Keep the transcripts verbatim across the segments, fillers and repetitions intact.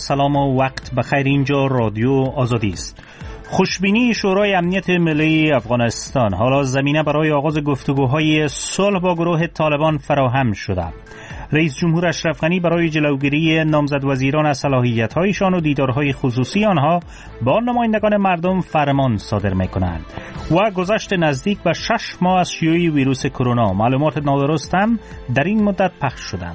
سلام و وقت بخیر. اینجا رادیو آزادی است. خوشبینی شورای امنیت ملی افغانستان حالا زمینه برای آغاز گفتگوهای صلح با گروه طالبان فراهم شده. رئیس جمهور اشرف غنی برای جلوگیری نامزد وزیران از صلاحیت‌هایشان و دیدارهای خصوصی آنها با نمایندگان مردم فرمان صادر می‌کنند و گذشت نزدیک به شش ماه از شیوع ویروس کرونا معلومات نادرست هم در این مدت پخش شدند.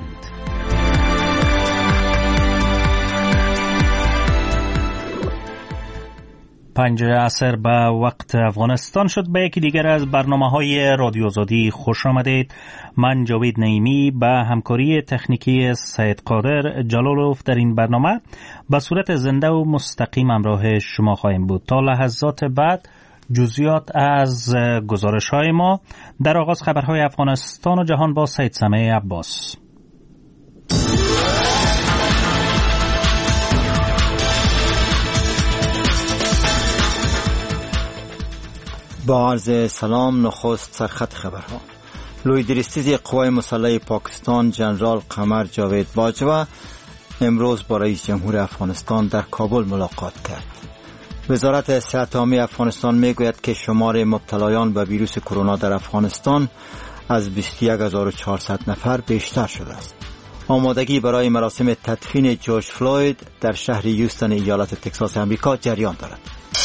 پنج عصر به وقت افغانستان شد. به یکی دیگر از برنامه‌های رادیو آزادی خوش آمدید. من جاوید نعیمی به همکاری تکنیکی سید قادر جلالوف در این برنامه به صورت زنده و مستقیم همراه شما خواهیم بود. تا لحظات بعد جزئیات از گزارش‌های ما. در آغاز خبرهای افغانستان و جهان با سید سمیع عباس. با عرض سلام، نخست سرخط خبرها. لویدرستیز قوای مسلح پاکستان جنرال قمر جاوید باجوا امروز با رئیس جمهور افغانستان در کابل ملاقات کرد. وزارت صحت عامه افغانستان میگوید که شمار مبتلایان به ویروس کرونا در افغانستان از بیست و یک هزار و چهارصد نفر بیشتر شده است. آمادگی برای مراسم تدفین جورج فلوید در شهر هیوستن ایالت تگزاس آمریکا جریان دارد.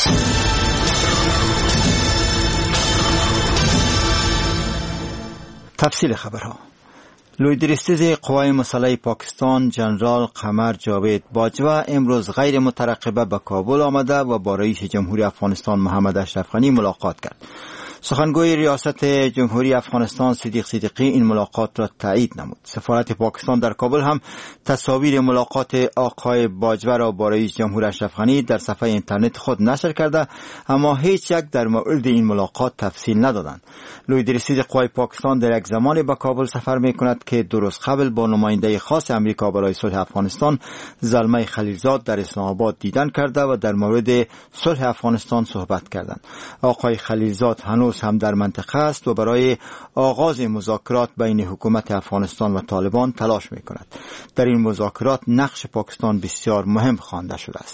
تفصیل خبرها. لویدرستیز قوای مسلح پاکستان جنرال قمر جاوید باجوا امروز غیر مترقبه به کابل آمده و با رئیس جمهور افغانستان محمد اشرف غنی ملاقات کرد. سخنگوی ریاست جمهوری افغانستان صدیق صدیقی این ملاقات را تایید نمود. سفارت پاکستان در کابل هم تصاویر ملاقات آقای باجوا را با رئیس جمهور اشرف غنی در صفحه اینترنت خود نشر کرده، اما هیچ یک در مورد این ملاقات تفصیل ندادند. لویدرستیز قوای پاکستان در یک زمانی به کابل سفر می‌کند که درست قبل با نماینده خاص امریکا برای صلح افغانستان زلمه خلیلزاد در اسلام آباد دیدن کرده و در مورد صلح افغانستان صحبت کردند. آقای خلیلزاد هنوز هم در منطقه است و برای آغاز مذاکرات بین حکومت افغانستان و طالبان تلاش می‌کند. در این مذاکرات نقش پاکستان بسیار مهم خوانده شده است.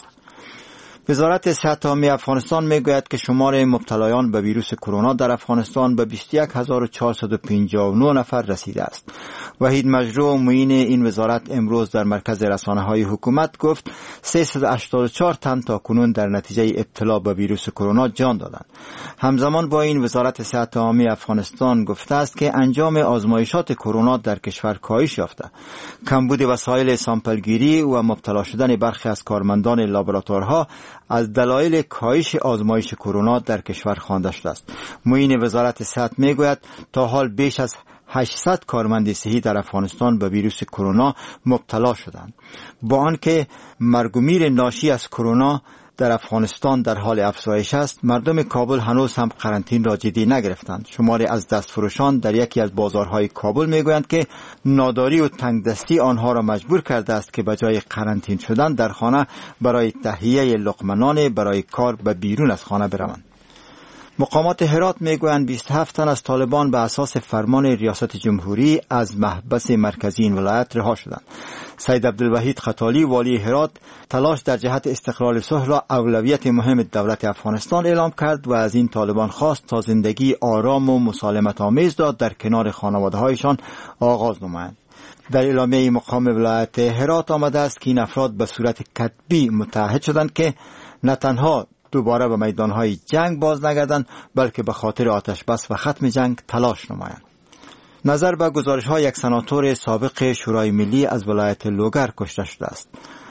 وزارت صحت عامه افغانستان میگوید که شمار مبتلایان به ویروس کرونا در افغانستان به بیست و یک هزار و چهارصد و پنجاه و نه نفر رسیده است. وحید مجروح معین این وزارت امروز در مرکز رسانه‌های حکومت گفت سیصد و هشتاد و چهار تن تا کنون در نتیجه ابتلا به ویروس کرونا جان دادند. همزمان با این وزارت صحت عامه افغانستان گفته است که انجام آزمایشات کرونا در کشور کاهش یافته. کمبود وسایل سامپلگیری و مبتلا شدن برخی از کارمندان لابراتوارها از دلایل کاهش آزمایش کرونا در کشور خوانده شده است. معین وزارت صحت میگوید تا حال بیش از هشتصد کارمند صحی در افغانستان به ویروس کرونا مبتلا شدند. با آنکه مرگ و میر ناشی از کرونا در افغانستان در حال افزایش است، مردم کابل هنوز هم قرنطینه را جدی نگرفتند. شماری از دستفروشان در یکی از بازارهای کابل میگویند که ناداری و تنگدستی آنها را مجبور کرده است که بجای قرنطینه شدن در خانه برای تهیه لقمه نان برای کار به بیرون از خانه بروند. مقامات هرات میگویند بیست و هفت تن از طالبان به اساس فرمان ریاست جمهوری از محبس مرکزی این ولایت رها شدند. سید عبدالوحید خطالی والی هرات تلاش در جهت استقرار صلح را اولویت مهم دولت افغانستان اعلام کرد و از این طالبان خواست تا زندگی آرام و مسالمت آمیز را در کنار خانواده‌هایشان آغاز نمایند. در اعلامیه مقام ولایت هرات آمده است که این افراد به صورت کتبی متعهد شدند که نه تنها دوباره به میدانهای جنگ باز نگردند بلکه به خاطر آتش بس و ختم جنگ تلاش نمایند. نظر به گزارش‌های یک سناتور سابق شورای ملی از ولایت لوگر کشته شده است.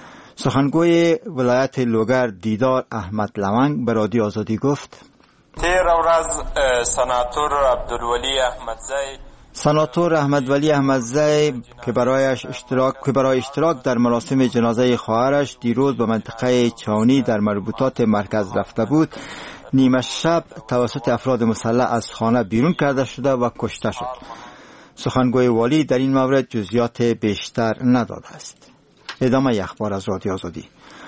سخنگوی ولایت لوگر دیدار احمد لونگ به رادیو آزادی گفت تیر ورځ سناتور عبدالولی احمدزی سناتور احمدولی احمدزی که برایش اشتراک که برای اشتراک در مراسم جنازه خواهرش دیروز به منطقه چاونی در مربوطات مرکز رفته بود، نیمه شب توسط افراد مسلح از خانه بیرون کرده شده و کشته شد. سخنگوی والی در این مورد جزئیات بیشتر نداده است. ادامه اخبار از رادیو آزادی.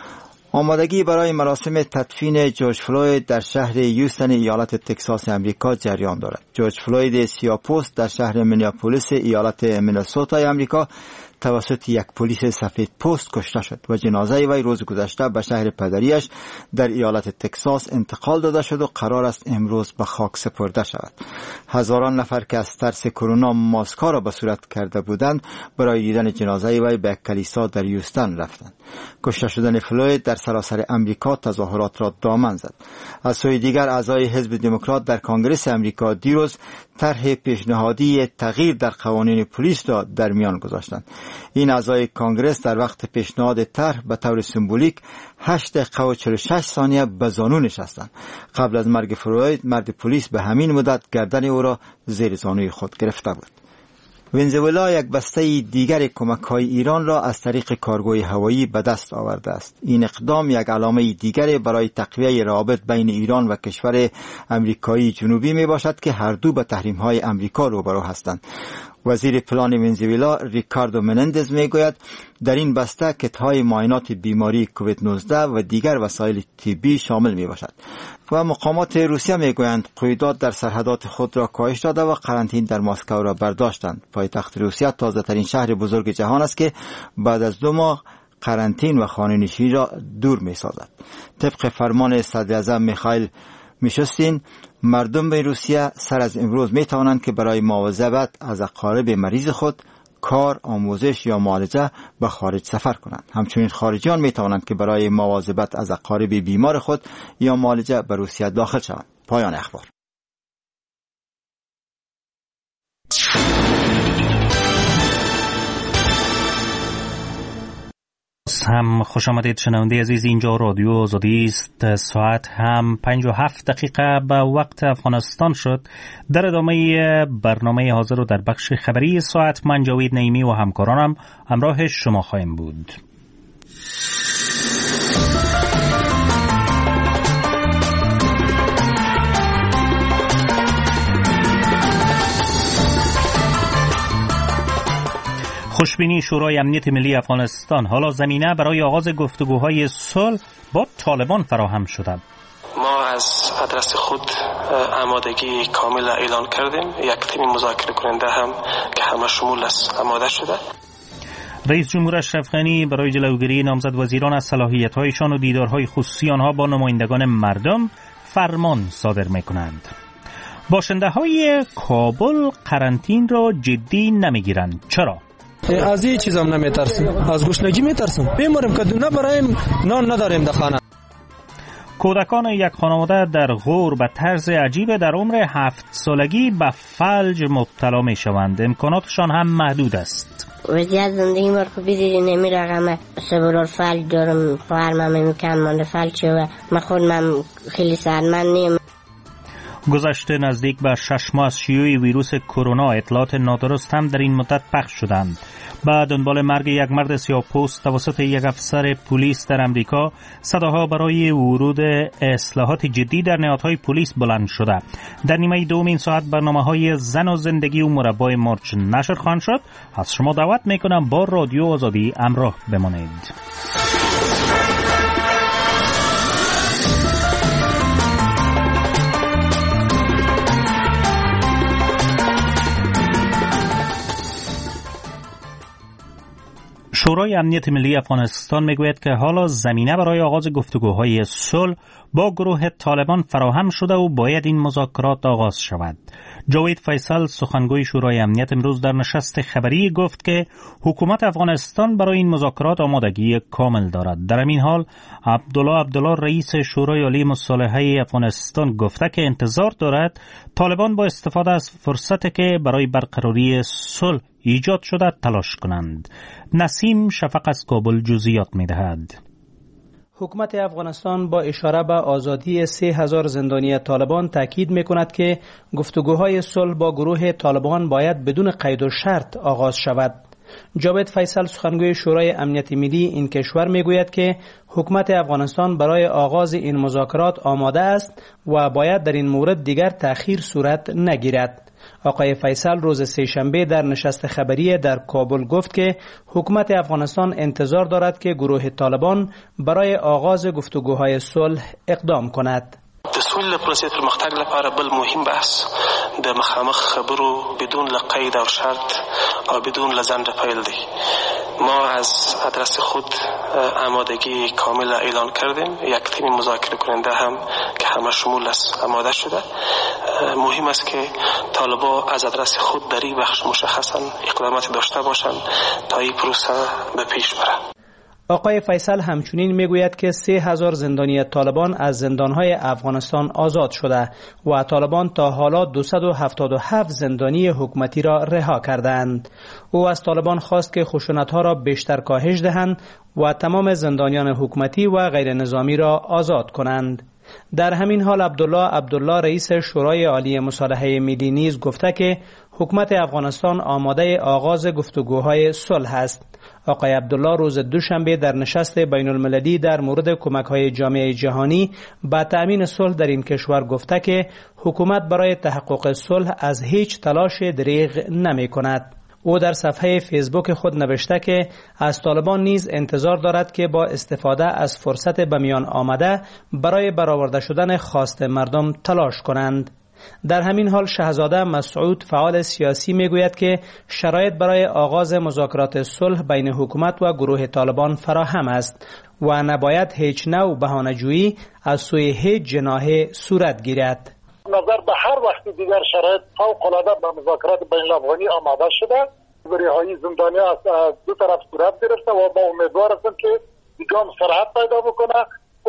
آمادگی برای مراسم تدفین جورج فلوید در شهر هیوستن ایالت تگزاس آمریکا جریان دارد. جورج فلوید سیاه‌پوست در شهر مینیاپولیس ایالت مینسوتا آمریکا توسط یک پلیس سفید پوست کشته شد و جنازه وی روز گذشته به شهر پدریش در ایالت تکساس انتقال داده شد و قرار است امروز به خاک سپرده شود. هزاران نفر که از ترس کرونا ماسک‌ها را به صورت کرده بودند برای دیدن جنازه وی به یک کلیسا در یوستن رفتند. کشته شدن فلوید در سراسر امریکا تظاهرات را دامن زد. از سوی دیگر اعضای حزب دموکرات در کنگره امریکا دیروز طرح پیشنهادی تغییر در قوانین پلیس را در میان گذاشتند. این اعضای کنگره در وقت پیشنهاد طرح به طور سمبولیک هشت دقیقه و چهل و شش ثانیه به زانو نشستند. قبل از مرگ فلوید مرد پلیس به همین مدت گردن او را زیر زانوی خود گرفته بود. ونزوئلا یک بسته دیگر کمک‌های ایران را از طریق کارگوی هوایی به دست آورده است. این اقدام یک علامه دیگر برای تقویت روابط بین ایران و کشور امریکایی جنوبی می باشد که هر دو به تحریم‌های امریکا روبرو هستند. وزیر پلان ونزوئلا ریکاردو منندز می گوید در این بسته کت‌های معاینات بیماری کووید نوزده و دیگر وسایل طبی شامل می باشد. و مقامات روسیه می گویند قیودات در سرحدات خود را کاهش داده و قرنطینه در مسکو را برداشتند. پایتخت روسیه تازه ترین شهر بزرگ جهان است که بعد از دو ماه قرنطینه و خانه‌نشینی را دور می سازد. طبق فرمان صدر اعظم میخائیل میشوستین، مردم به روسیه سر از امروز می توانند که برای مواظبت از اقارب مریض خود، کار، آموزش یا معالجه به خارج سفر کنند. همچنین خارجیان می توانند که برای مواظبت از اقارب بیمار خود یا معالجه به روسیه داخل شوند. پایان اخبار. هم خوش آمدید شنونده عزیز، اینجا رادیو آزادی است. ساعت هم پنج و هفت دقیقه به وقت افغانستان شد. در ادامه برنامه حاضر رو در بخش خبری ساعت من جاوید نعیمی و همکارانم همراه شما خواهیم بود. خوشبینی شورای امنیت ملی افغانستان حالا زمینه برای آغاز گفتگوهای صلح با طالبان فراهم شده. ما از آدرس خود آمادگی کامل اعلان کردیم. یک تیم مذاکره کننده هم که همه شمول است آماده شده. رئیس جمهور اشرف غنی برای جلوگیری نامزد وزیران از صلاحیت‌هایشان و دیدارهای خصوصی آنها با نمایندگان مردم فرمان صادر می‌کنند. باشنده‌های کابل قرنطینه را جدی نمی‌گیرند. چرا؟ از این چیزام نمیترسیم، از گشنگی میترسیم. بیماریم که دونه برایم نان نداریم در خانه. کودکان یک خانواده در غور به طرز عجیب در عمر هفت سالگی به فلج مبتلا می شوند. امکاناتشان هم محدود است. وضعیت زندگی ما رو بیدید نمی رقمه سبرار فلج دارم، خواهرم میکن مانده فلج و من خودم خیلی سردمند نیم. گذشته نزدیک به شش ماه از شیوع ویروس کرونا اطلاعات نادرست هم در این مدت پخش شدند. با دنبال مرگ یک مرد سیاه‌پوست توسط یک افسر پلیس در امریکا، صداها برای ورود اصلاحات جدی در نهادهای پلیس بلند شده. در نیمه دوم این ساعت برنامه‌های زن و زندگی و مربای مرچ نشر خواهند شد. از شما دعوت میکنم با رادیو آزادی همراه بمانید. شورای امنیت ملی افغانستان میگوید که حالا زمینه برای آغاز گفتگوهای صلح با گروه طالبان فراهم شده و باید این مذاکرات آغاز شود. جاوید فیصل سخنگوی شورای امنیت امروز در نشست خبری گفت که حکومت افغانستان برای این مذاکرات آمادگی کامل دارد. در این حال عبدالله عبدالله رئیس شورای عالی مصالحه افغانستان گفته که انتظار دارد طالبان با استفاده از فرصتی که برای برقراری صلح ایجاد شده تلاش کنند. نسیم شفق از کابل جزئیات می‌دهد. حکومت افغانستان با اشاره به آزادی سه هزار زندانی طالبان تاکید می‌کند که گفتگوهای صلح با گروه طالبان باید بدون قید و شرط آغاز شود. جاوید فیصل سخنگوی شورای امنیت ملی این کشور میگوید که حکومت افغانستان برای آغاز این مذاکرات آماده است و باید در این مورد دیگر تأخیر صورت نگیرد. آقای فیصل روز سه‌شنبه در نشست خبری در کابل گفت که حکومت افغانستان انتظار دارد که گروه طالبان برای آغاز گفتگوهای صلح اقدام کند. تسویل پروسه پرمختګ لپاره بل مهم بحث در مخامخ خبرو بدون لقید و شرط و بدون لزند پیل دی. ما از ادرس خود آمادگی کامل اعلان کردیم. یک تیم مذاکره کننده هم که همه شمول است آماده شده. مهم است که طالبان از ادرس خود در این بخش مشخصا اقدامات داشته باشند تا این پروسه به پیش بره. آقای فیصل همچنین میگوید که سه هزار زندانی طالبان از زندانهای افغانستان آزاد شده و طالبان تا حالا دویست و هفتاد و هفت زندانی حکومتی را رها کردند. او از طالبان خواست که خشونت‌ها را بیشتر کاهش دهند و تمام زندانیان حکومتی و غیر نظامی را آزاد کنند. در همین حال عبدالله عبدالله رئیس شورای عالی مصالحه ملی نیز گفته که حکومت افغانستان آماده آغاز گفتگوهای صلح است. آقای عبدالله روز دوشنبه در نشست بین المللی در مورد کمک‌های جامعه جهانی به تأمین صلح در این کشور گفته که حکومت برای تحقق صلح از هیچ تلاش دریغ نمی کند. او در صفحه فیسبوک خود نوشته که از طالبان نیز انتظار دارد که با استفاده از فرصت به میان آمده برای برآورده شدن خواست مردم تلاش کنند. در همین حال شهزاده مسعود فعال سیاسی میگوید که شرایط برای آغاز مذاکرات صلح بین حکومت و گروه طالبان فراهم است و نباید هیچ نوع بهانه‌جویی از سوی هیچ جناح صورت گیرد. نظر به هر وقت دیگر شرایط فوق‌العاده به مذاکرات بین الافغانی آماده شده. رهایی زندانیان از دو طرف صورت گرفته و با امیدوار هستم که دیگه هم سرعت پیدا بکنه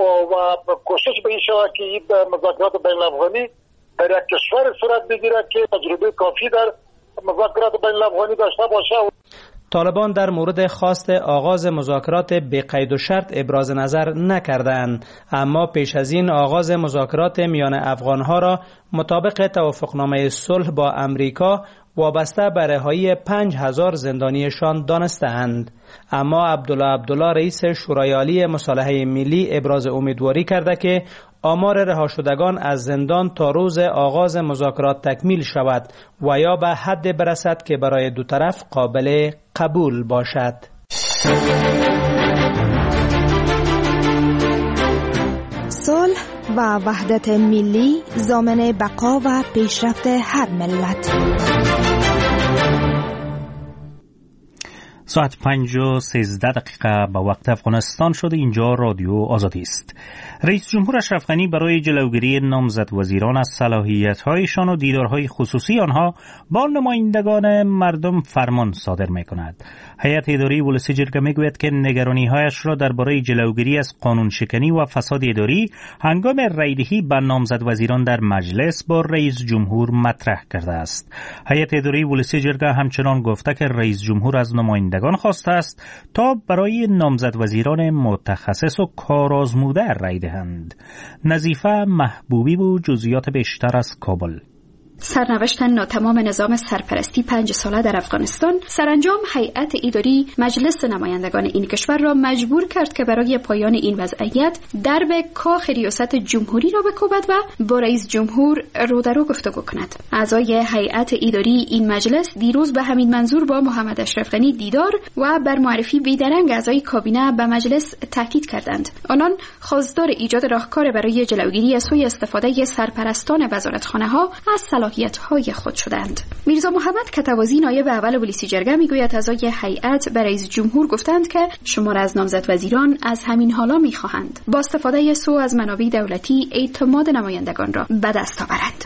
و کوشش به این شود که این مذاکرات بین الافغانی در یک کشور صورت بگیرد که تجربه کافی در مذاکرات بین الافغانی داشته باشه. طالبان در مورد خواست آغاز مذاکرات به قید و شرط ابراز نظر نکردند، اما پیش از این آغاز مذاکرات میان افغانها را مطابق توافقنامه صلح با امریکا وابسته به رهایی پنج هزار زندانیشان دانسته‌اند. اما عبدالله عبدالله رئیس شورای عالی مصالحه ملی ابراز امیدواری کرده که آمار رها شدگان از زندان تا روز آغاز مذاکرات تکمیل شود و یا به حد برسد که برای دو طرف قابل قبول باشد. صلح و وحدت ملی ضامن بقا و پیشرفت هر ملت. ساعت پنج و سیزده دقیقه به وقت افغانستان شده. اینجا رادیو آزادی است. رئیس جمهور اشرف غنی برای جلوگیری نامزد وزیران از صلاحیت‌هایشان و دیدارهای خصوصی آنها با نمایندگان مردم فرمان صادر می‌کند. هیئت اداری ولسی جرگه می‌گوید که نگرانی‌هایش را درباره جلوگیری از قانون شکنی و فساد اداری هنگام رأی‌دهی به نامزد وزیران در مجلس با رئیس جمهور مطرح کرده است. هیئت اداری ولسی جرگه همچنان گفته که رئیس جمهور از نمایندگان خواسته است تا برای نامزد وزیران متخصص و کارآزموده رأی دهند. نظیفه محبوبی بود جزئیات بیشتر از کابل. سرنوشت ناتمام نظام سرپرستی پنج ساله در افغانستان سرانجام هیئت اداری مجلس نمایندگان این کشور را مجبور کرد که برای پایان این وضعیت درب کاخ ریاست جمهوری را بکوبد و با رئیس جمهور رو در رو گفتگو کند. اعضای هیئت اداری این مجلس دیروز به همین منظور با محمد اشرف غنی دیدار و بر معرفی بیدرنگ اعضای کابینه به مجلس تاکید کردند. آنان خواستار ایجاد راهکار برای جلوگیری از سوء استفاده سرپرستان وزارتخانه‌ها از صلاحیت‌های خود شدند. میرزا محمد کتوازی نایب اول ولسی جرگه میگوید اعضای هیئت به رئیس جمهور گفتند که شمار از نامزد وزیران از همین حالا میخواهند با استفاده سو از منابع دولتی اعتماد نمایندگان را به دست آورند.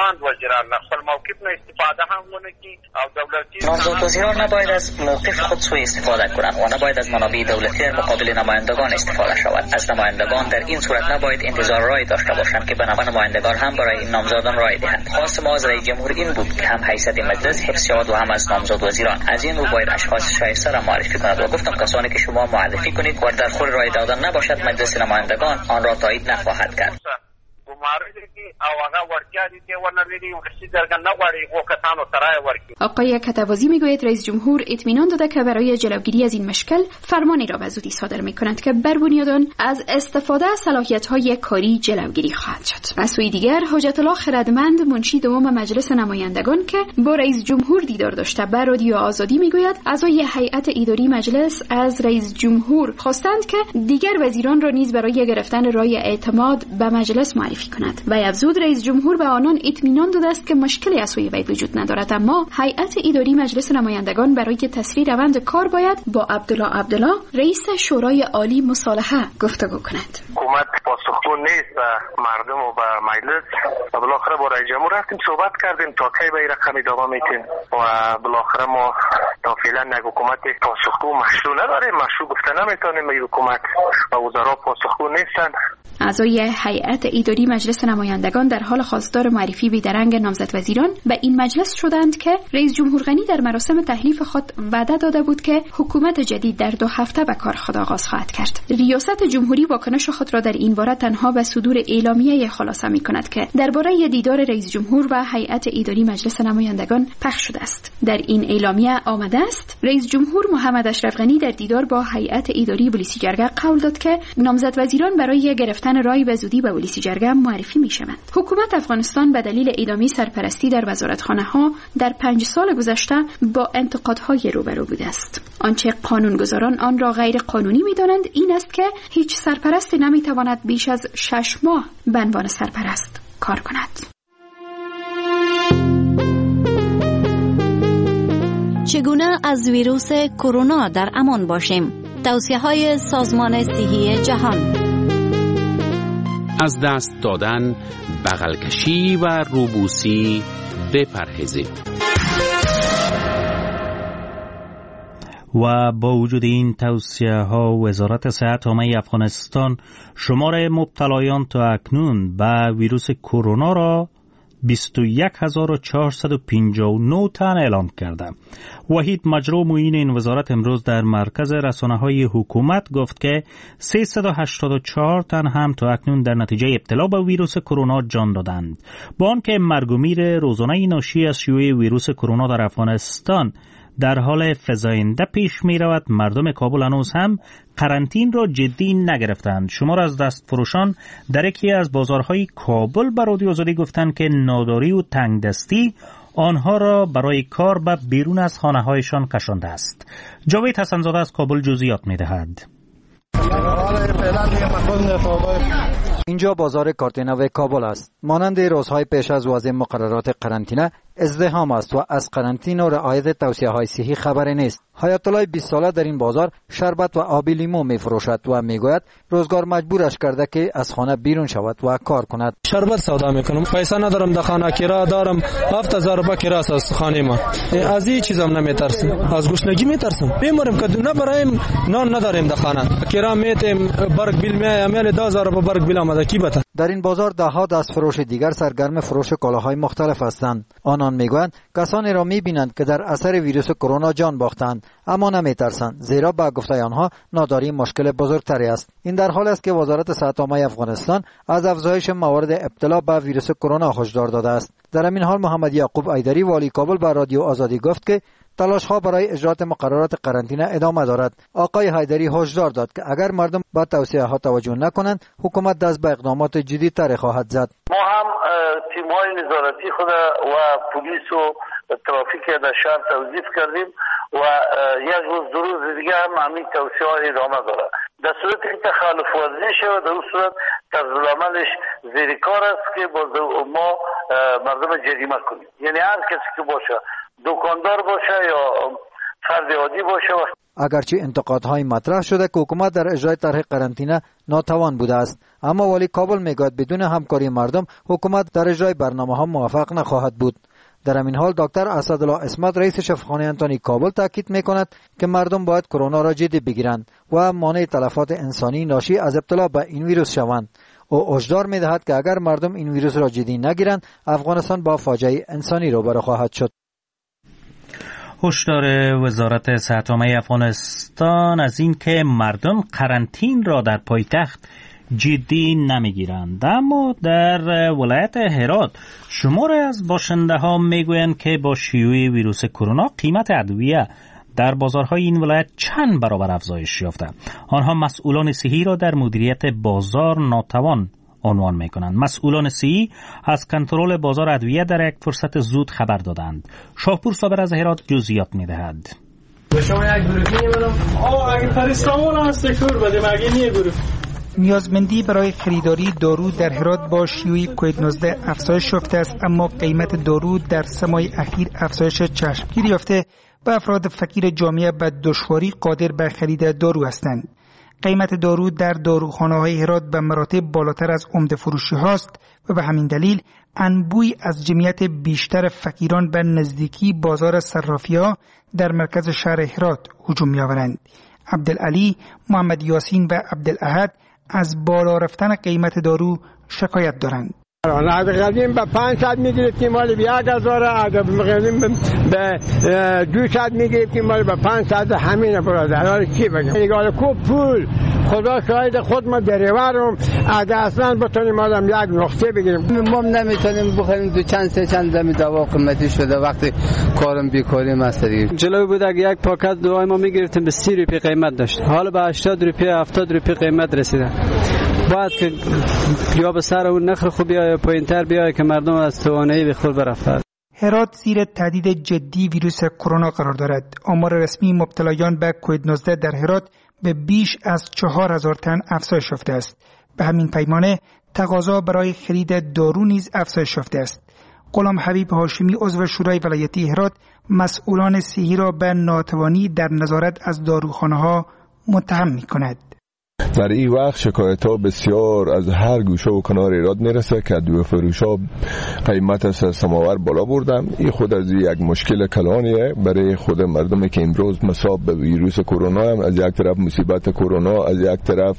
نامزد وزیران نباید از موقف خود سوء استفاده کنند و نباید از منابع دولتی در مقابل نمایندگان استفاده شود. از نمایندگان در این صورت نباید انتظار رای داشته باشند که به نفع نمایندگان هم برای این نامزدان رای دهند. خواست ما از رئیس جمهور این بود که هم حیثیت مجلس حفظ شود و هم از نامزد وزیران. از این رو باید اشخاص شایسته را معرفی کند و گفتم کسانی که شما معرفی کنید و در خور رای دادن نباشد مجلس نمایندگان آن را تایید نخواهد کرد. آقای کتوازی میگوید رئیس جمهور اطمینان داده که برای جلوگیری از این مشکل فرمانی را به زودی صادر میکند که بر بنیاد آن از استفاده از صلاحیت‌های کاری جلوگیری خواهد شد. از سوی دیگر حجت الله خردمند منشی دوم مجلس نمایندگان که با رئیس جمهور دیدار داشته بر رادیو آزادی میگوید اعضای هیئت اداری مجلس از رئیس جمهور خواستند که دیگر وزیران را نیز برای گرفتن رای اعتماد به مجلس معرفی معرفی کند. و افزود رئیس جمهور به آنان اطمینان داده است که مشکلی از سوی وی وجود ندارد، اما هیئت اداری مجلس نمایندگان برای تسریع روند کار باید با عبدالله عبدالله رئیس شورای عالی مصالحه گفتگو کند. حکومت پاسخگو نیست و مردم و به مجلس و بالاخره با رئیس جمهور رفتیم صحبت کردیم تا کی به این رقم ادامه میتیم و بالاخره ما تا فعلا یک حکومت پاسخگو مشروع نداریم، مشروع گفته نمیتونیم. این حکومت و وزرا پاسخگو نیستن. اعضای هیئت اداری مجلس نمایندگان در حال خواستار معرفی بیدرنگ نامزد وزیران به این مجلس شدند که رئیس جمهور غنی در مراسم تحلیف خود وعده داده بود که حکومت جدید در دو هفته به کار خود آغاز خواهد کرد. ریاست جمهوری واکنش خود را در این باره تنها به صدور اعلامیه خلاصه می کند که درباره دیدار رئیس جمهور و هیئت اداری مجلس نمایندگان پخش شده است. در این اعلامیه آمده است رئیس جمهور محمد اشرف غنی در دیدار با هیئت اداری پلیسی جرگه قول داد که نامزد وزیران برای گرفتن رای به زودی به پلیسی جرگه معرفی می شوند. حکومت افغانستان به دلیل ادامه سرپرستی در وزارتخانه ها در پنج سال گذشته با انتقادهای روبرو بوده است. آنچه قانونگذاران آن را غیر قانونی می دانند این است که هیچ سرپرستی نمی تواند بیش از شش ماه به عنوان سرپرست کار کند. چگونه از ویروس کرونا در امان باشیم؟ توصیه‌های سازمان صحی جهان. از دست دادن، بغل کشی و روبوسی بپرهیزید. و با وجود این توصیه ها وزارت صحت عامه افغانستان شمار مبتلایان تا اکنون به ویروس کرونا را بیست و یک هزار و چهارصد و پنجاه و نه تن اعلام کرده. وحید مجرو معین این وزارت امروز در مرکز رسانه‌های حکومت گفت که سیصد و هشتاد و چهار تن هم تا اکنون در نتیجه ابتلا به ویروس کرونا جان دادند. با آنکه مرگ و میر روزانه ناشی از شیوع ویروس کرونا در افغانستان در حال فزاینده پیش می رود، مردم کابل هنوز هم قرنطین را جدی نگرفتند. شمار از دست فروشان در یکی از بازارهای کابل به رادیو آزادی گفتند که ناداری و تنگ دستی آنها را برای کار به بیرون از خانه هایشان کشانده است. جاوید حسنزاده از کابل جزئیات می دهد. اینجا بازار کارتینو کابل است. مانند روزهای پیش از وضع مقررات قرنطینه ازدحام است و از قرنطینه و رعایت توصیه‌های صحی خبری نیست. حیات الله بیست ساله در این بازار شربت و آب لیمو می فروشد و می گوید روزگار مجبورش کرده که از خانه بیرون شود و کار کند. شربت سودا میکنم، پیسه ندارم، در خانه کرایه دارم، هفت هزار روپیه کرایه است از خانه ما. از این چیزام نمیترسم، از گشنگی میترسم. بیمارم که دونه برایم نان نداریم در خانه، کرایه میتیم، برگ بیل میام، دو هزار روپیه برگ بیل آمده کی بته. در این بازار ده ها دست فروش دیگر سرگرم فروش کالاهای مختلف هستند. آنان میگویند کسانی را میبینند که در اثر ویروس کرونا جان باختند اما نمیترسند، زیرا با گفته آنها ناداری مشکل بزرگتری است. این در حالی است که وزارت صحت عامه افغانستان از افزایش موارد ابتلا به ویروس کرونا هشدار داده است. در همین حال محمد یعقوب ایدری والی کابل به رادیو آزادی گفت که تلاش ها برای اجرات مقررات قرنطینه ادامه دارد. آقای حیدری هشدار داد که اگر مردم به توصیه ها توجه نکنند حکومت دست به اقدامات جدی تر خواهد زد. ما هم تیم های نظارتی خود و پلیس و ترافیک در شهر توظیف کردیم و یک روز دو روز دیگه هم همین توصیه ها ادامه دارد. در صورتی که تخالف ورزی شود در اون صورت طرز العملش زیر کار است که باز ما مردم جریمه کنیم. یعنی هر کسی که باشه، دکاندار باشه یا فرد عادی باشه. اگرچه انتقادهای مطرح شده که حکومت در اجرای طرح قرنطینه ناتوان بوده است، اما والی کابل میگوید بدون همکاری مردم حکومت در اجرای برنامه‌ها موفق نخواهد بود. در همین حال دکتر اسدالله اسمت رئیس شفاخانه انتونی کابل تاکید میکند که مردم باید کرونا را جدی بگیرند و مانع تلفات انسانی ناشی از ابتلا به این ویروس شوند. او هشدار میدهد که اگر مردم این ویروس را جدی نگیرند افغانستان با فاجعه انسانی روبرو خواهد شد. هشدار وزارت صحت عامه افغانستان از این که مردم قرنطین را در پایتخت جدی نمیگیرند. اما در ولایت هرات شمار از باشنده ها میگویند که با شیوع ویروس کرونا قیمت ادویه در بازارهای این ولایت چند برابر افزایش یافته. آنها مسئولان صحی را در مدیریت بازار ناتوان عنوان میکنند. مسئولان صحی از کنترل بازار ادویه در یک فرصت زود خبر دادند. شاهپور صابر از هرات جزئیات میدهد. به شما یک گروه میبرم. آه اگه پریستامون هست کور بدیم اگه نیه گروه نیازمندی برای خریداری دارو در هرات با شیوع کووید نوزده افزایش یافته است، اما قیمت دارو در سه ماه اخیر افزایش چشمگیر یافته و افراد فقیر جامعه به دشواری قادر به خرید دارو هستند. قیمت دارو در داروخانه‌های هرات به مراتب بالاتر از عمده فروشی هاست و به همین دلیل انبوی از جمعیت بیشتر فقیران به نزدیکی بازار صرافی‌ها در مرکز شهر هرات هجوم می‌آورند. عبدالعلی، محمد یاسین و عبدالاحد از بالا رفتن قیمت دارو شکایت دارند. اگه قدیم به پانصد میگرفتیم مال به یک هزار، اگه قدیم به دویست میگرفتیم مال به پانصد. همین برادر حالا چی بگم؟ اگه کو پول خدا شاید خود ما دریورم، اگه اصلا بتونیم آدم یک نقطه بگیریم. ما نمیتونیم بخوریم دو چند سه چند دمی دوا قیمتی شده وقتی کارم بیکاریم است دیگه. جلوی بود اگه یک پاکت دوای ما میگرفتیم به سی روپیه قیمت داشت، حالا به هشتاد روپیه هفتاد روپیه قیمت رسیده. باید که یا به سر اون نخر خوب یا پایین‌تر بیاید که مردم از توانایی به خود برفتند. هرات زیر تهدید جدی ویروس کرونا قرار دارد. آمار رسمی مبتلایان به کووید نوزده در هرات به بیش از چهار هزار تن افزایش یافته است. به همین پیمانه تقاضا برای خرید دارو نیز افزایش یافته است. غلام حبیب هاشمی عضو شورای ولایتی هرات مسئولان صحی را به ناتوانی در نظارت از داروخانه‌ها متهم می‌کند. در این وقت شکایت ها بسیار از هر گوشه و کنار ایراد میرسه که دو فروش ها قیمت از سماور بالا بردن. این خود از یک مشکل کلانیه برای خود مردمی که امروز مصاب به ویروس کرونا هم، از یک طرف مصیبت کرونا، از یک طرف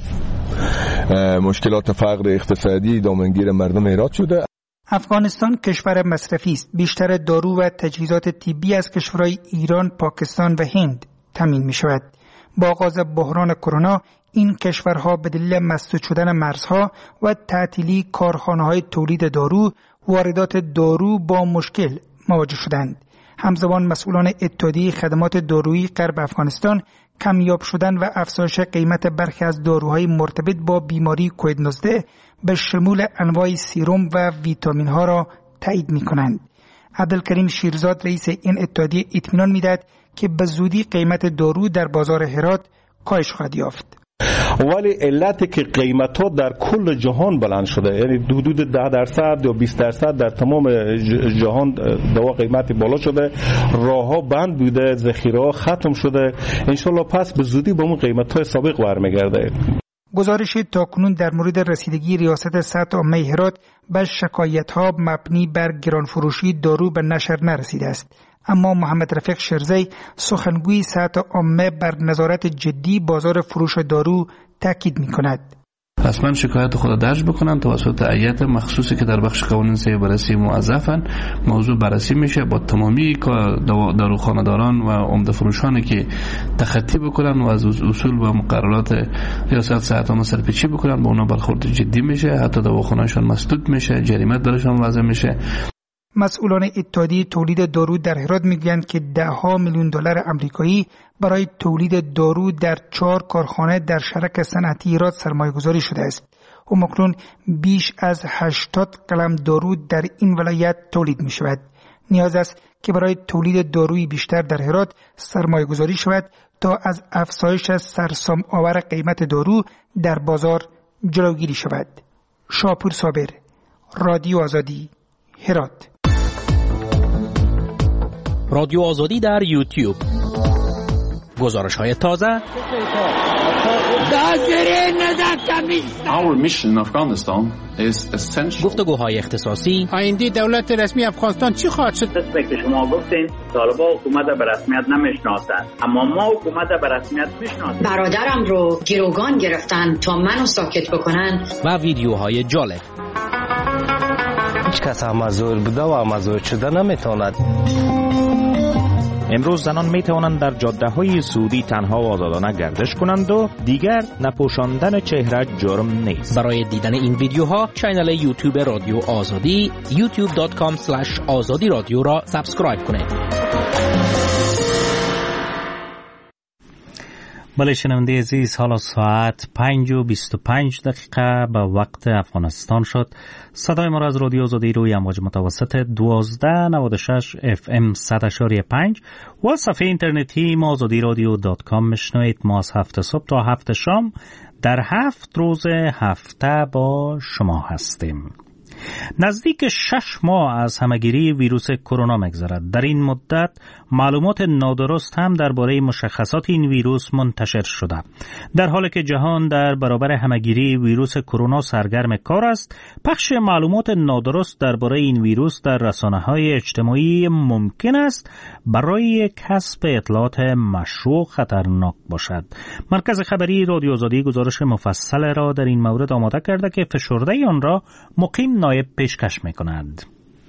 مشکلات فقر اقتصادی دامنگیر مردم ایراد شده. افغانستان کشور مصرفی است. بیشتر دارو و تجهیزات طبی از کشورهای ایران، پاکستان و هند تامین می شود. با آغاز بحران کرونا این کشورها به دلیل مسدود شدن مرزها و تعطیلی کارخانه‌های تولید دارو، واردات دارو با مشکل مواجه شدند. همزمان مسئولان اتحادیه خدمات دارویی غرب افغانستان کمیاب شدن و افزایش قیمت برخی از داروهای مرتبط با بیماری کووید نوزده به شمول انواع سیروم و ویتامین ها را تایید می کنند. عبدالکریم شیرزاد رئیس این اتحادیه اطمینان می‌دهد که به زودی قیمت دارو در بازار هرات کاهش خواهد یافت. ولی علتی که قیمت ها در کل جهان بلند شده، یعنی حدود ده درصد یا بیست درصد در تمام جهان دوا قیمت بالا شده، راه ها بند بوده، ذخیره ها ختم شده. انشالله پس به زودی به اون قیمت های سابق برمیگرده. گزارش تاکنون در مورد رسیدگی ریاست سطح عامه هرات به شکایت ها مبنی بر گرانفروشی دارو به نشر نرسیده است. اما محمد رفیق شرزی سخنگوی سطح عامه بر نظارت جدی بازار فروش دارو تاکید می کند. حتما شکایت خود درج بکنن توسط هیئت مخصوصی که در بخش قوانین صحی بررسی موظفن. موضوع بررسی میشه با تمامی داروخانه‌داران و عمده فروشانی که تخطی بکنن و از اصول و مقررات ریاست صحت عامه سرپیچی بکنن، با اونا برخورد جدی میشه، حتی دواخانه‌شان مسدود میشه، جریمه درشان وضع میشه. مسئولان اتحادیه تولید دارو در هرات میگویند که ده ها میلیون دلار آمریکایی برای تولید دارو در چهار کارخانه در شرک صنعتی هرات سرمایه گذاری شده است. همکنون بیش از هشتاد قلم دارو در این ولایت تولید می شود. نیاز است که برای تولید داروی بیشتر در هرات سرمایه گذاری شود تا از افزایش سرسام آور قیمت دارو در بازار جلوگیری شود. شاپور صابر، رادیو آزادی، هرات. رادیو آزادی در یوتیوب. گزارش های تازه. Our mission in Afghanistan is essential. گفتگوهای اختصاصی. آینده دولت رسمی افغانستان چی خواهد شد؟ دسته که شما گفتین طالبان حکومت به رسمیت نمیشناسند، اما ما حکومت به رسمیت میشناسیم. برادرم رو گروگان گرفتن تا منو ساکت بکنن. و ویدیوهای جالب. هیچ کس مزور بوده و مزور شده نمیتواند. امروز زنان می توانند در جاده‌های سعودی تنها و آزادانه گردش کنند و دیگر نپوشاندن چهره جرم نیست. برای دیدن این ویدیوها کانال یوتیوب رادیو آزادی یوتیوب دات کام اسلش آزادی رادیو را سابسکرایب کنید. بله شنونده عزیز، حالا ساعت پنج و بیست و پنج دقیقه به وقت افغانستان شد. صدای ما را از رادیو آزادی روی امواج متوسط دوازده نود و شش اف ام صد اشاری پنج و صفحه اینترنتی ما آزادی رادیو دات کام میشنوید. ما از هفت صبح تا هفت شام در هفت روز هفته با شما هستیم. نزدیک شش ماه از همهگیری ویروس کرونا می‌گذرد. در این مدت معلومات نادرست هم درباره مشخصات این ویروس منتشر شده. در حالی که جهان در برابر همهگیری ویروس کرونا سرگرم کار است، پخش معلومات نادرست درباره این ویروس در رسانه‌های اجتماعی ممکن است برای کسب اطلاعات مشروع خطرناک باشد. مرکز خبری رادیو آزادی گزارش مفصل را در این مورد آماده کرده که فشرده آن را مقیم نایب پیشکش می‌کند.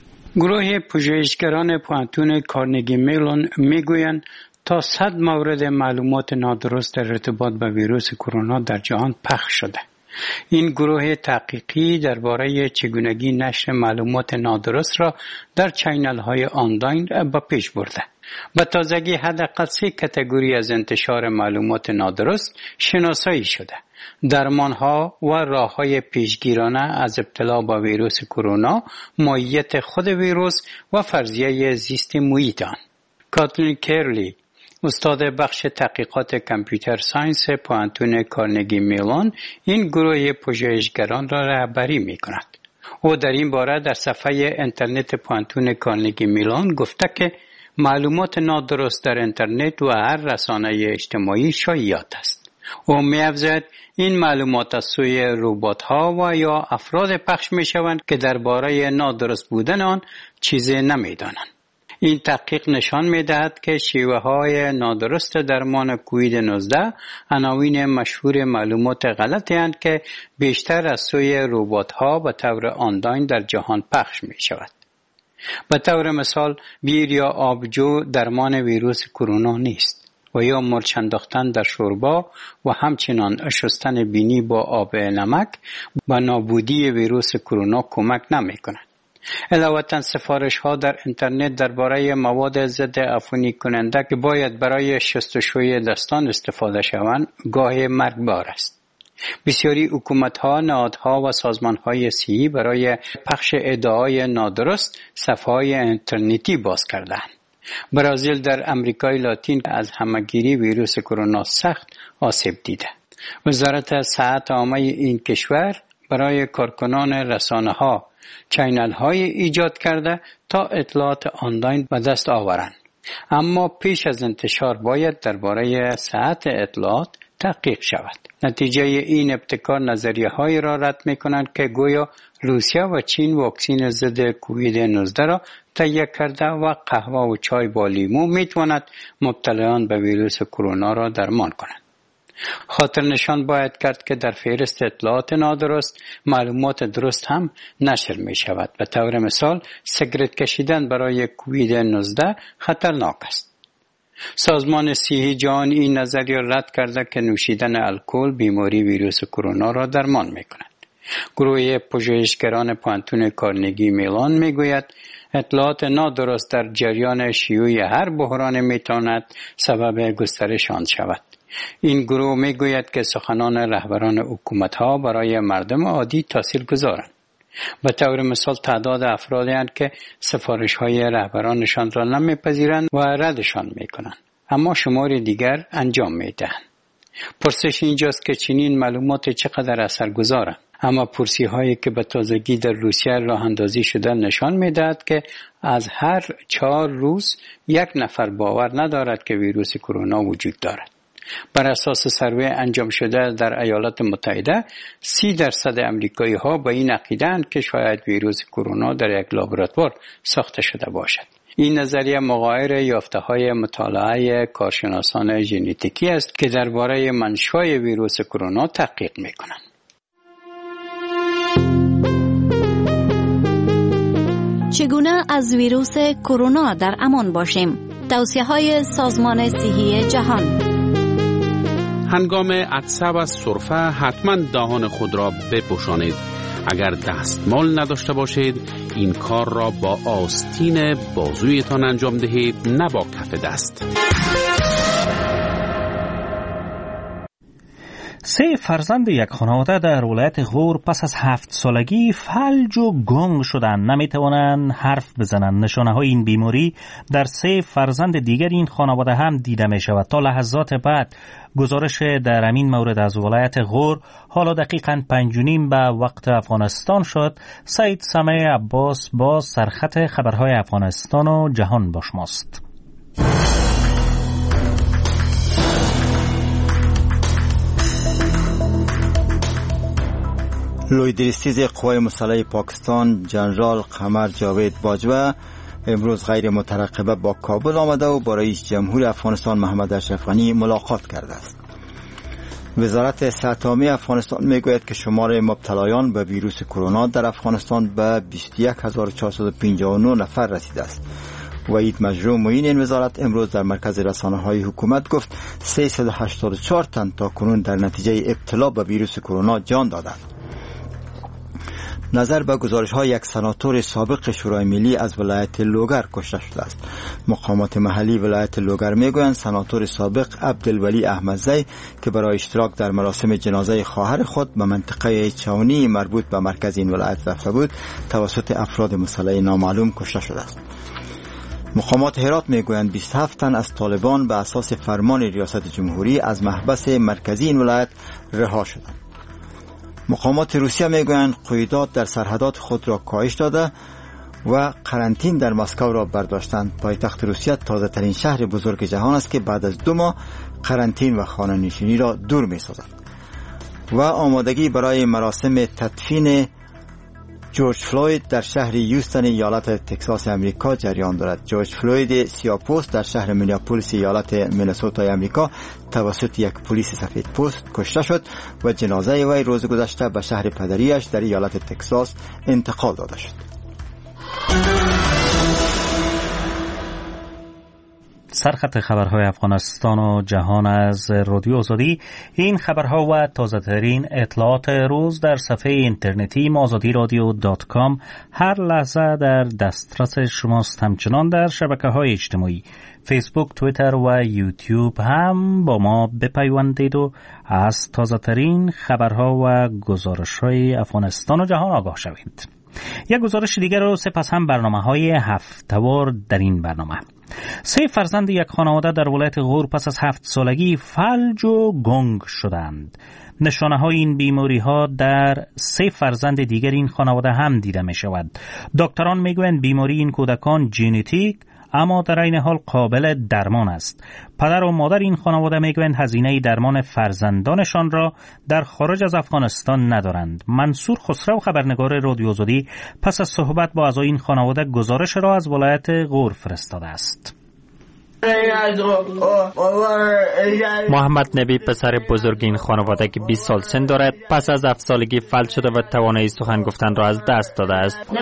گروه پژوهشگران پوانتون کارنگی میلون میگویند تا صد مورد معلومات نادرست در ارتباط با ویروس کرونا در جهان پخش شده. این گروه تحقیقی درباره چگونگی نشر معلومات نادرست را در چینل‌های آنلاین با پیش برده. به تازگی حداقل سه کاتگوری از انتشار معلومات نادرست شناسایی شده: درمانها و راه‌های پیشگیرانه از ابتلا با ویروس کرونا، ماهیت خود ویروس و فرضیه زیست محیط آن. کاتلین کرلی، استاد بخش تحقیقات کامپیوتر ساینس پوانتون کارنگی میلون، این گروه پژوهشگران را رهبری می‌کند. او در این باره در صفحه اینترنت پوانتون کارنگی میلون گفته که معلومات نادرست در اینترنت و هر رسانه اجتماعی شایعات است. او می‌افزاید این معلومات از سوی ربات‌ها و یا افراد پخش می‌شوند که درباره نادرست بودن آن چیزی نمی‌دانند. این تحقیق نشان می‌دهد که شیوه‌های نادرست درمان کووید نوزده عناوین مشهور معلومات غلطی اند که بیشتر از سوی ربات‌ها به طور آنلاین در جهان پخش می‌شود. به طور مثال بیر یا آبجو درمان ویروس کرونا نیست و یا مرچ انداختن در شوربا و همچنان شستن بینی با آب نمک با نابودی ویروس کرونا کمک نمی کند. علاوه سفارش ها در اینترنت درباره مواد ضد عفونی کننده که باید برای شستشوی دستان استفاده شوند گاهی مرگبار است. بسیاری حکومت‌ها، نهادها و سازمان‌های صحی برای پخش ادعای نادرست صفحه‌های اینترنتی باز کردند. برزیل در امریکای لاتین از همهگیری ویروس کرونا سخت آسیب دیده. وزارت صحت عامه این کشور برای کارکنان رسانه‌ها چینل‌های ایجاد کرده تا اطلاعات آنلاین به دست آورند. اما پیش از انتشار باید درباره صحت اطلاعات تحقیق شود. نتیجه این ابتکار نظریه‌هایی را رد می‌کنند که گویا روسیه و چین واکسن ضد کووید نوزده را تهیه کرده و قهوه و چای با لیمو می‌تواند مبتلایان به ویروس کرونا را درمان کند. خاطر نشان باید کرد که در فهرست اطلاعات نادرست معلومات درست هم نشر می شود. به طور مثال سیگارت کشیدن برای کووید نوزده خطرناک است. سازمان صحی جهانی این نظریه را رد کرده که نوشیدن الکل بیماری ویروس کرونا را درمان می کند. گروه پژوهشگران پوانتون کارنگی میلون می گوید اطلاعات نادرست در جریان شیوع هر بحران می تواند سبب گسترش آن شود. این گروه می گوید که سخنان رهبران حکومت‌ها برای مردم عادی تاثیر گذارند. به طور مثال تعداد افرادی هستند که سفارش‌های رهبرانشان را نمی‌پذیرند و ردشان می‌کنند، اما شمار دیگر انجام می‌دهند. پرسش اینجاست که چنین معلومات چقدر اثرگذارند. اما پرسی‌هایی که به تازگی در روسیه راه اندازی شده نشان می‌دهد که از هر چهار روز یک نفر باور ندارد که ویروس کرونا وجود دارد. بر اساس سروی انجام شده در ایالات متحده، سی درصد امریکایی ها به این عقیده اند که شاید ویروس کرونا در یک لابراتوار ساخته شده باشد. این نظریه مغایر یافته های مطالعه کارشناسان ژنتیکی است که درباره منشأ ویروس کرونا تحقیق می‌کنند. چگونه از ویروس کرونا در امان باشیم؟ توصیه‌های سازمان صحی جهان. هنگام عطسه و سرفه حتما دهان خود را بپوشانید. اگر دستمال نداشته باشید این کار را با آستین بازویتان انجام دهید، نه با کف دست. سه فرزند یک خانواده در ولایت غور پس از هفت سالگی فلج و گنگ شدند، نمیتوانند حرف بزنند. نشانه های این بیماری در سه فرزند دیگر این خانواده هم دیده می شود. تا لحظات بعد گزارش در همین مورد از ولایت غور حالا دقیقاً پنج و نیم به وقت افغانستان شد. سعید سمه عباس با سرخط خبرهای افغانستان و جهان با شماست. لوی درستیز قوای مسلح پاکستان جنرال قمر جاوید باجوه امروز غیر مترقبه با کابل آمده و با رئیس جمهور افغانستان محمد اشرف غنی ملاقات کرده است. وزارت صحت عامه افغانستان میگوید که شمار مبتلایان به ویروس کرونا در افغانستان به بیست و یک هزار و چهارصد و پنجاه و نه نفر رسیده است. وحید مجروح معین این وزارت امروز در مرکز رسانه‌های حکومت گفت سیصد و هشتاد و چهار تن تا کنون در نتیجه ابتلا به ویروس کرونا جان دادند. نظر به گزارش های یک سناتور سابق شورای ملی از ولایت لوگر کشته شده است. مقامات محلی ولایت لوگر میگویند سناتور سابق عبدالولی احمدزی که برای اشتراک در مراسم جنازه خواهر خود به منطقه چاونی مربوط به مرکز این ولایت رفته بود توسط افراد مسلح نامعلوم کشته شده است. مقامات هرات میگویند بیست و هفت تن از طالبان به اساس فرمان ریاست جمهوری از محبس مرکزی این ولایت رها شدند. مقامات روسیه میگویند قیودات در سرحدات خود را کاهش داده و قرنطین در مسکو را برداشتند. پایتخت روسیه تازه ترین شهر بزرگ جهان است که بعد از دو ماه قرنطین و خانه نشینی را دور می سازد. و آمادگی برای مراسم تدفین جورج فلوید در شهر یوستن ایالت تگزاس امریکا جریان دارد. جورج فلوید سیاه‌پوست در شهر مینیاپولیس ایالت مینسوتا امریکا توسط یک پلیس سفید پوست کشته شد و جنازه وی روز گذشته به شهر پدریش در ایالت تگزاس انتقال داده شد. سرخط خبرهای افغانستان و جهان از رادیو آزادی. این خبرها و تازه ترین اطلاعات روز در صفحه اینترنتی آزادی رادیو دات کام هر لحظه در دسترس شماست. همچنان در شبکه‌های اجتماعی فیسبوک، توییتر و یوتیوب هم با ما بپیوندید و از تازه ترین خبرها و گزارش‌های افغانستان و جهان آگاه شوید. یک گزارش دیگر رو سپس هم برنامه‌های هفته‌وار در این برنامه. سه فرزند یک خانواده در ولایت غور پس از هفت سالگی فلج و گنگ شدند. نشانه های این بیماری ها در سه فرزند دیگر این خانواده هم دیده می شود. دکتران می گویند بیماری این کودکان ژنتیک اما در این حال قابل درمان است. پدر و مادر این خانواده میگویند هزینه درمان فرزندانشان را در خارج از افغانستان ندارند. منصور خسرو خبرنگار رادیو آزادی پس از صحبت با اعضای این خانواده گزارش را از ولایت غور فرستاده است. محمد نبی پسر بزرگ این خانواده که بیست سال سن دارد پس از هفت سالگی فلج شده و توانایی سخن گفتن را از دست داده است.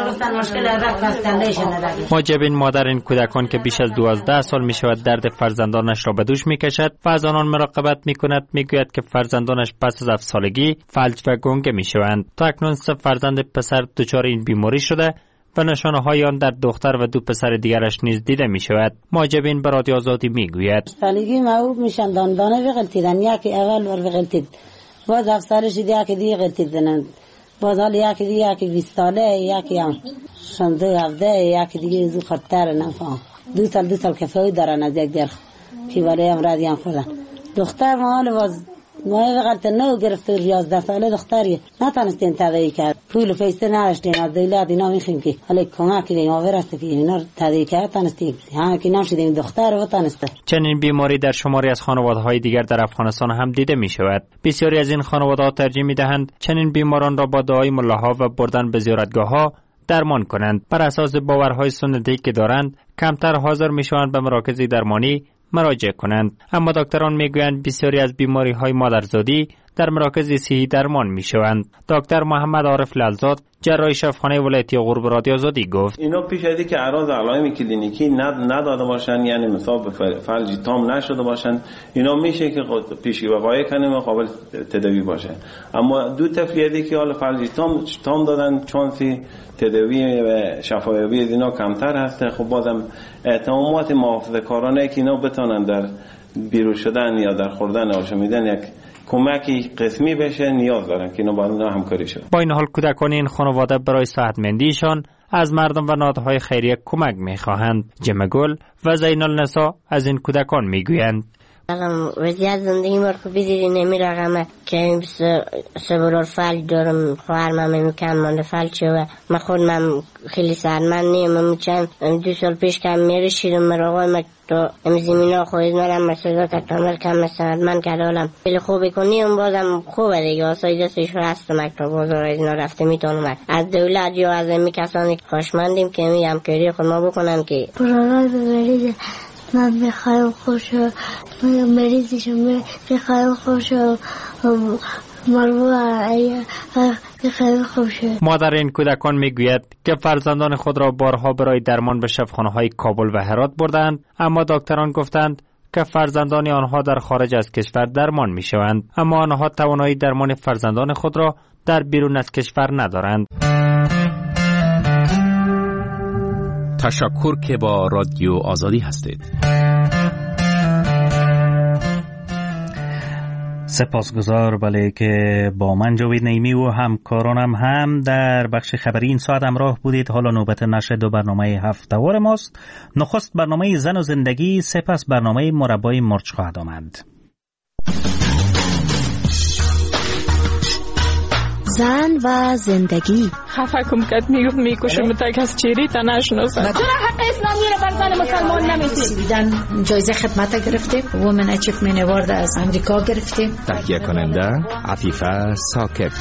ماجبین مادر این کودکان که بیش از دوازده سال می شود درد فرزندانش را به دوش می کشد و از آنان مراقبت می کند. می گوید که فرزندانش پس از هفت سالگی فلج و گنگ می شوند. تا اکنون سه فرزند پسر دچار این بیماری شده و نشانه های آن در دختر و دو پسر دیگرش نیز دیده می شود. ماجبین به رادیو آزادی می گوید سالگی معروف میشن دان دانه بغلتیدن، یکی اول ور بغلتید باز هفت سالش یکی دیگه غلتیدن، باز حال یکی دیگه یکی بیست ساله یکی هم شنده هفته یکی دیگه زو خطر نفهم دو سال دو سال کفایی دارن از یک در پیواله هم رادی هم خودن. دختر ما حال باز ما وقت نو گرفت یازده ساله دختری نتونستیم تداوی کرد، پول و پیسه نداشتیم از دولت اینا میخیم که حالا کمک کنیم ما برسته که اینا تداوی کرد تونستیم همه که نشدیم دختر و تونسته. چنین بیماری در شماری از خانواده‌های دیگر در افغانستان هم دیده می شود. بسیاری از این خانواده‌ها ترجیح می‌دهند چنین بیماران را با دعای ملاها و بردن به زیارتگاه‌ها درمان کنند. بر اساس باورهای سنتی که دارند کمتر حاضر می‌شوند به مراکز درمانی مراجعه کنند. اما دکتران میگویند بسیاری از بیماری های مادرزادی در مراکز صحی درمان می شوند. دکتر محمد عارف لالزاد جراح شفاخانه ولایتی غور به رادیو آزادی گفت اینا پیش از اینکه اعراض علائم کلینیکی نداده باشن، یعنی مثلا به فلج تام نشده باشن، اینا میشه که پیشگی وقایع کنیم و قابل تداوی باشه. اما دو تفلیتی که حالا فلج تام تام دادن چانسی تداوی و شفایابی از اینا کمتر هست. خب بازم اعتمامات محافظه‌کارانه که اینا بتونن در بیرون شدن یا در خوردن آشامیدن یک کمکی قسمی بشه نیاز دارن که اینا با اینا همکاری شد. با این حال کودکان این خانواده برای صحتمندیشان از مردم و نهادهای خیریه کمک می‌خواهند. جمگل و زینالنسا از این کودکان میگویند الان وضعیت زندگی ما رو بدید نمی رقمه که سبرار فلج دارم، خواهرم هم میکنم مانده فلج شده. من خود من خیلی سرمند نیم، من چند دو سال پیش که میره شیرم مراغای ما تو زمین ها خواهید نرم مسئولات اکتامل کم مسئولت من کدالم خیلی خوبی کنیم بازم خوبه دیگه. آسایی دستش هست مکتب بازار از اینا رفته میتونم از دولت یا از امی کسانی خوشمندیم که می همکاری خود ما بکنم که برانای ببرید. من میخوایم خوش مریضیشم میخوایم خوش مادر این کودکان میگوید که فرزندان خود را بارها برای درمان به شفاخانه‌های کابل و هرات بردند، اما دکتران گفتند که فرزندان آنها در خارج از کشور درمان میشوند، اما آنها توانایی درمان فرزندان خود را در بیرون از کشور ندارند. تشکر که با رادیو آزادی هستید. سپاسگزار بله که با من جاوید نعیمی و همکارانم هم در بخش خبری این ساعت همراه بودید. حالا نوبت نشر دو برنامه هفته‌وار ماست. نخست برنامه زن و زندگی، سپس برنامه مربای مرچ خواهد آمد. زن و زندگی. خفه کم کد میگفت میکشم متک از چیری تا نشناسم. چرا حق اسلامی رو بر زن مسلمان نمیدی؟ دیدن جایزه خدمت گرفتیم، وومن اچیومنت اوارد از امریکا گرفتیم. تهیه کننده عفیفه ساکب.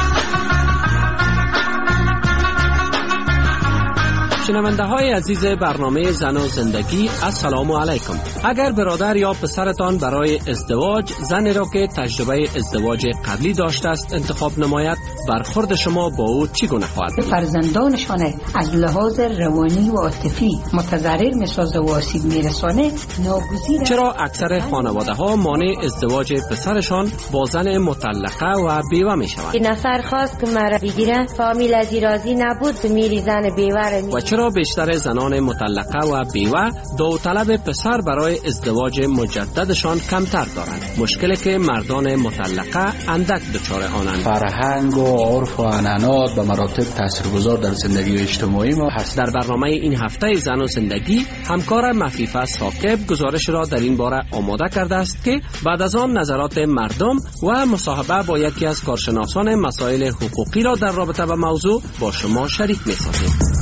شنونده های عزیز برنامه زن و زندگی، السلام علیکم. اگر برادر یا پسرتان برای ازدواج زنی را که تجربه ازدواج قبلی داشته است انتخاب نماید، برخورد شما با او چگونه خواهد بود؟ فرزندانشان از لحاظ روانی و عاطفی متضرر می‌سازه و آسیب می‌رسانه ناگزیر. چرا اکثر خانواده ها مانع ازدواج پسرشان با زن مطلقه و بیوه می‌شوند؟ این نفر خواست که مرا بگیره، فامیل از راضی نبود، میری زن بیوه و چرا بیشتر زنان مطلقه و بیوه داوطلب پسر برای ازدواج مجددشان کمتر دارند؟ مشکلی که مردان مطلقه اندک دچار آنند. فرهنگ و عرف و عنعنات به مراتب تاثیرگذار در زندگی اجتماعی ما هست. در برنامه این هفته زن و زندگی همکار مفیفه ساکب گزارش را در این باره آماده کرده است که بعد از آن نظرات مردم و مصاحبه با یکی از کارشناسان مسائل حقوقی را در رابطه با موضوع با شما شریک می‌سازیم.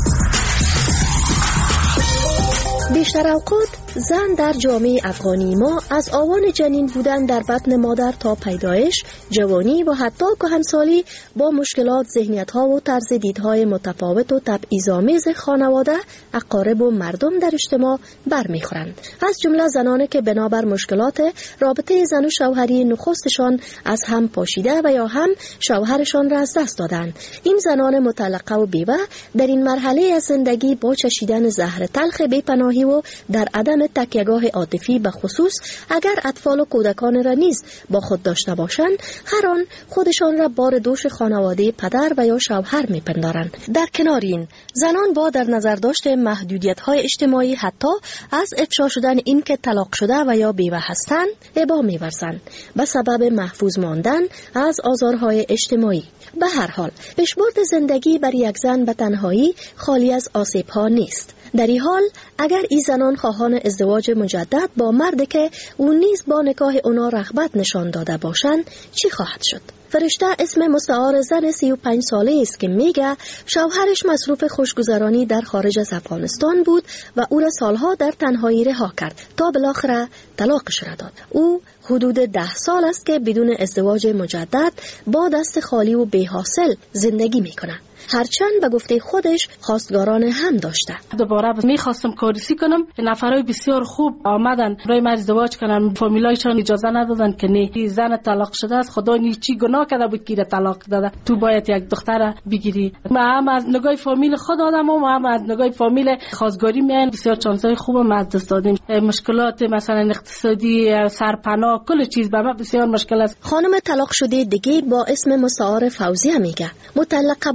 بیشتر اوقات زن در جامعه افغانی ما از آوان جنین بودن در بطن مادر تا پیدایش، جوانی و حتی کهنسالی با مشکلات ذهنیت‌ها و طرز دیدهای متفاوت و تبعیض‌آمیز خانواده، اقارب و مردم در اجتماع برمیخورند. از جمله زنانی که بنابر مشکلات رابطه زن و شوهری نخستشان از هم پاشیده و یا هم شوهرشان را از دست دادند. این زنان مطلقه و بیوه در این مرحله از زندگی با چشیدن زهر تلخ بی‌پناهی و در عدم تکیهگاه عاطفی به خصوص اگر اطفال و کودکان را نیز با خود داشته باشند، هر آن خودشان را بار دوش خانواده پدر و یا شوهر میپندارند. در کنار این زنان با در نظر داشته محدودیت‌های اجتماعی حتی از افشا شدن این که طلاق شده و یا بیوه هستند ابا می‌ورزند به سبب محفوظ ماندن از آزارهای اجتماعی. به هر حال پیشبرد زندگی بر یک زن به تنهایی خالی از آسیب‌ها نیست. در این حال اگر این زنان خواهان ازدواج مجدد با مردی که او نیز با نکاح اونا رغبت نشان داده باشند چی خواهد شد؟ فرشته اسم مستعار زن سی و پنج ساله است که میگه شوهرش مصروف خوشگذرانی در خارج از افغانستان بود و او را سالها در تنهایی رها کرد تا بالاخره طلاقش را داد. او حدود ده سال است که بدون ازدواج مجدد با دست خالی و بی حاصل زندگی میکنه. هرچند به گفته خودش خواستگاران هم داشته. دوباره میخواستم کاریسی کنم، نفرای بسیار خوب آمدن برای من ازدواج کنن، فامیلایشان اجازه ندادن که نه، زن طلاق شده است، خدا نی چی گناه کرده بود که طلاق داده، تو باید یک دختر بگیری. ما هم از نگاه فامیل خود آدم و ما هم از نگاه فامیل خواستگاری میایم. بسیار چانسای خوب ما از دست دادیم. مشکلات مثلا اقتصادی، سرپناه، کل چیز به ما بسیار مشکل است. خانم طلاق شده دیگه با اسم مستعار فوزیه میگه مطلقه بودن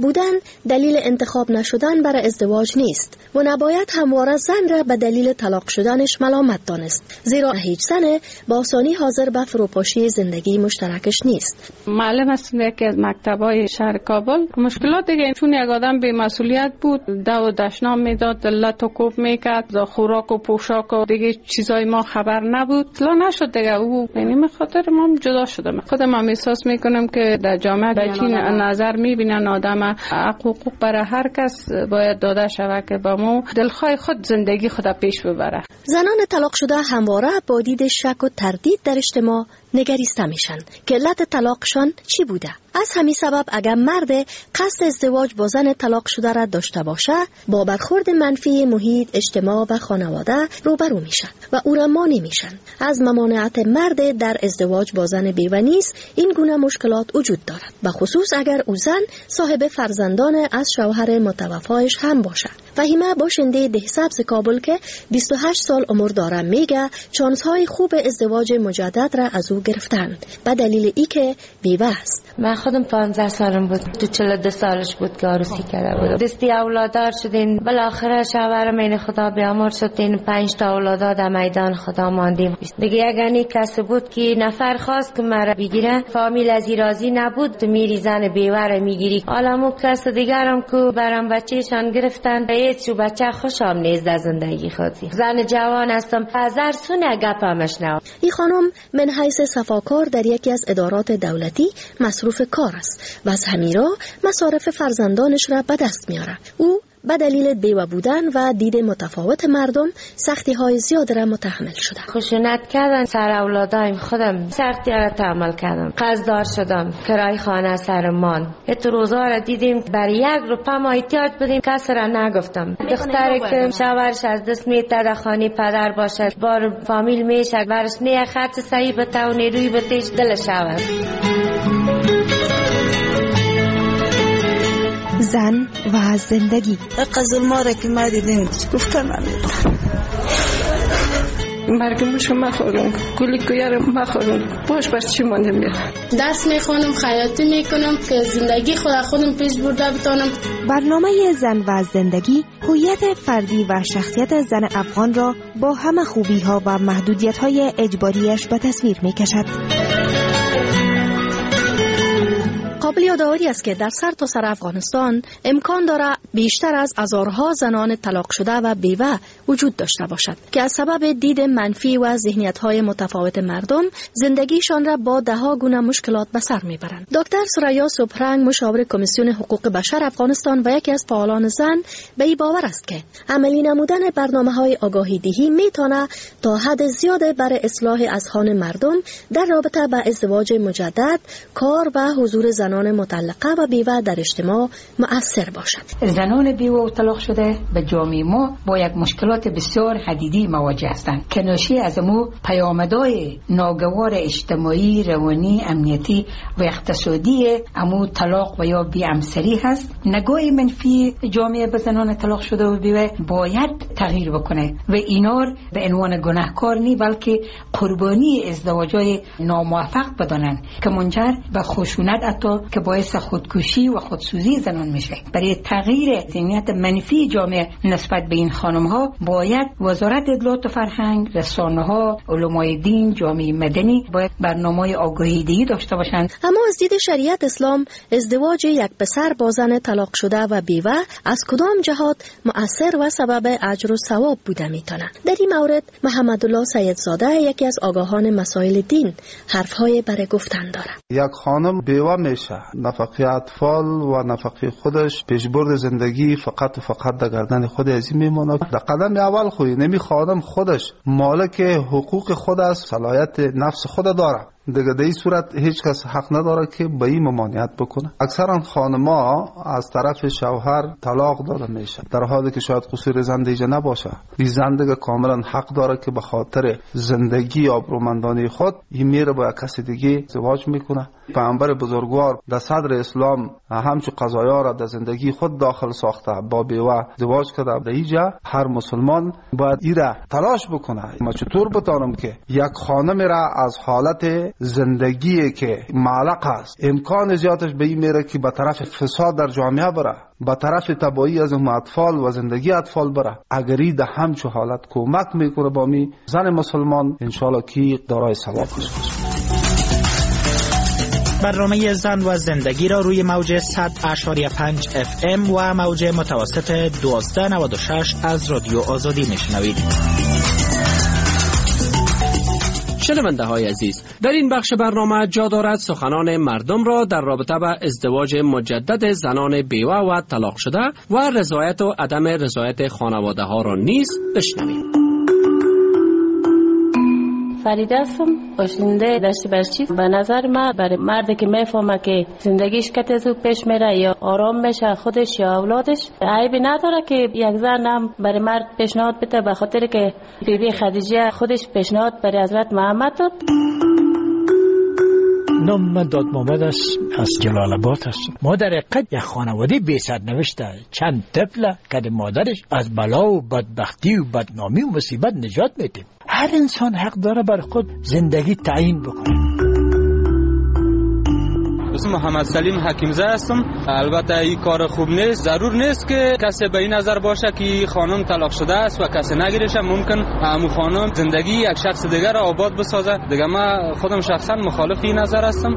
دلیل انتخاب نشدن برای ازدواج نیست و نباید همواره زن را به دلیل طلاق شدنش ملامت دانست، زیرا هیچ زن با آسانی حاضر به فروپاشی زندگی مشترکش نیست. معلم هستم یکی از مکتبای شهر کابل. مشکلات دیگه چون یک آدم بی مسئولیت بود، دو و دشنام میداد، لط و کوب میکرد، خوراک و پوشاک و دیگه چیزای ما خبر نبود. اصلا نشد دیگه. او یعنی به خاطر ما جدا شدم. خودم هم احساس میکنم که در جامعه به چین نظر میبینن آدم حقوق برای هر کس باید داده شود که با ما دلخواه خود زندگی خود پیش ببره. زنان طلاق شده همواره با دید شک و تردید در اجتماع نگریسته میشن که علت طلاقشان چی بوده. از همین سبب اگر مرد قصد ازدواج با زن طلاق شده را داشته باشه، با برخورد منفی محیط، اجتماع و خانواده روبرو میشن و او را مانع میشن. از ممانعت مرد در ازدواج با زن بیوه نیز این گونه مشکلات وجود دارد، به خصوص اگر او زن صاحب فرزندان از شوهر متوفایش هم باشه. فهیمه باشنده ده سبز کابل که بیست و هشت سال عمر داره میگه چانس‌های خوب ازدواج مجدد را از او گرفتند به دلیل ای که بیوه است. من خودم پانزده سالم بود، تو چهل و دو سالش بود که عروسی کرده بود. دستی اولادار شدین، بالاخره شوهرم این خدا بیامرد شد، این پنج تا اولادار در میدان خدا ماندیم. دیگه یگانی کسی بود که نفر خواست که مرا بگیره، فامیل از راضی نبود، تو میری زن بیوه میگیری. حالا مو کس دیگرم که برام بچه‌شان گرفتن، هیچ بچه خوشم نیست در زندگی خودی. زن جوان هستم، هزار سونه گپمش نو. این خانم من حیث صفاکار در یکی از ادارات دولتی مصروف کار است و از همین راه مصارف فرزندانش را به دست میاره. او به دلیل بیوه بودن و دید متفاوت مردم سختی های زیاد را متحمل شده. خشونت کردن سر اولادایم، خودم سختی را تحمل کردم. قرضدار شدم، کرای خانه سرمان. ات روزا را دیدیم بر یک روپا ما احتیاج بودیم، کس را نگفتم. دختری که شوهرش از دست میته در خانه پدر باشد، بار فامیل میشه، برش نه خرچ صحیح بتونه روی بتش دل شود. زن و زندگی. ظلما را که ما دیدیم گفتم مرگم شما مخورون، گلی کویار مخورون، باش بر چی مانده میاد. درس میخونم، خیاطی میکنم که زندگی خود خودم پیش برده بتونم. برنامه زن و زندگی هویت فردی و شخصیت زن افغان را با همه خوبی ها و محدودیت های اجباریش به تصویر میکشد. قابل یادآوری است که در سرتاسر افغانستان امکان دارد بیشتر از هزارها زنان طلاق شده و بیوه وجود داشته باشد که از سبب دید منفی و ذهنیت‌های متفاوت مردم زندگیشان را با دهها گونه مشکلات به سر میبرند. دکتر سریا صبحرنگ، مشاور کمیسیون حقوق بشر افغانستان و یکی از فعالان زن، به این باور است که عملی نمودن برنامه‌های آگاهی دهی میتونه تا حد زیاد برای اصلاح اذهان مردم در رابطه با ازدواج مجدد، کار و حضور زنان مطلقه و بیوه در اجتماع مؤثر باشد. زنان بیوه و طلاق شده به جامعه ما با یک مشکلات بسیار حدیدی مواجه هستند که ناشی از امو پیامدهای ناگوار اجتماعی، روانی، امنیتی و اقتصادی امو طلاق و یا بی‌همسری هست. نگاه منفی جامعه به زنان طلاق شده و بیوه باید تغییر بکنه و اینار به عنوان گناهکار نی بلکه قربانی ازدواج‌های ناموفق بدانند که منجر به خشونت حتی که باعث خودکشی و خودسوزی زنان میشه. برای تغییر ذهنیت منفی جامعه نسبت به این خانم ها باید وزارت اطلاعات و فرهنگ، رسانه ها، علمای دین، جامعه مدنی باید برنامه‌های آگاهی‌دهی داشته باشند. اما از دید شریعت اسلام ازدواج یک پسر با زن طلاق شده و بیوه از کدام جهات مؤثر و سبب اجر و ثواب بوده میتونه؟ در این مورد محمد الله سیدزاده، یکی از آگاهان مسائل دین، حرف‌های برای گفتن داره. یک خانم بیوه میشه، نفقه اطفال و نفقه خودش، پیشبرد زندگی فقط و فقط در گردن خود از این میمونه. در قدم اول خوی نمی خانم خودش مالک حقوق خود است، صلاحیت نفس خود داره. دیگه در این صورت هیچ کس حق نداره که به این ممانعت بکنه. اکثرا خانم‌ها از طرف شوهر طلاق داده میشه در حالی که شاید قصور زن دیگه نباشه. این زن دیگه کاملا حق داره که به خاطر زندگی آبرومندانه خود این میره با کسی دیگه ازدواج میکنه. پیامبر بزرگوار در صدر اسلام همچو قضایا را در زندگی خود داخل ساخته، با بیوه ازدواج کرده. در اینجا هر مسلمان باید این را تلاش بکنه. ما چطور بتانم که یک خانم را از حالت زندگی که معلق است امکان زیادش به این میره که به طرف فساد در جامعه بره، به طرف تباهی از اون اطفال و زندگی اطفال بره. اگر این در همچون حالت کمک میکنه با می زن مسلمان انشالله که دارای ثواب است. برنامه زن و زندگی را روی موج صد اشاری پنج اف ام و موج متوسط دوازده نود و شش از رادیو آزادی میشنوید. شنونده های عزیز، در این بخش برنامه جا دارد سخنان مردم را در رابطه با ازدواج مجدد زنان بیوه و طلاق شده و رضایت و عدم رضایت خانواده ها را نیز بشنوید. فریده هستم، باشنده دشت برچی. به نظر من برای مردی که میفهمه که زندگیش کت زود پیش میره یا آرام میشه خودش یا اولادش، عیبی نداره که یک زن هم برای مرد پیشنهاد بده، به خاطر که بی بی خدیجه خودش پیشنهاد برای حضرت محمد داد. نام من داد محمد است، از جلال آباد هستم. مادر قد یک خانواده بی سرنوشت، چند طفل که مادرش از بلا و بدبختی و بدنامی و مصیبت نجات میده. هر انسان حق داره بر خود زندگی تعیین بکنه. اسم محمد سلیم حکیمزاده هستم. البته این کار خوب نیست، ضرور نیست که کسی به این نظر باشه که خانم طلاق شده است و کسی نگیرشه. ممکن همون خانم زندگی یک شخص دیگر را آباد بسازه. دیگه من خودم شخصا مخالف این نظر هستم.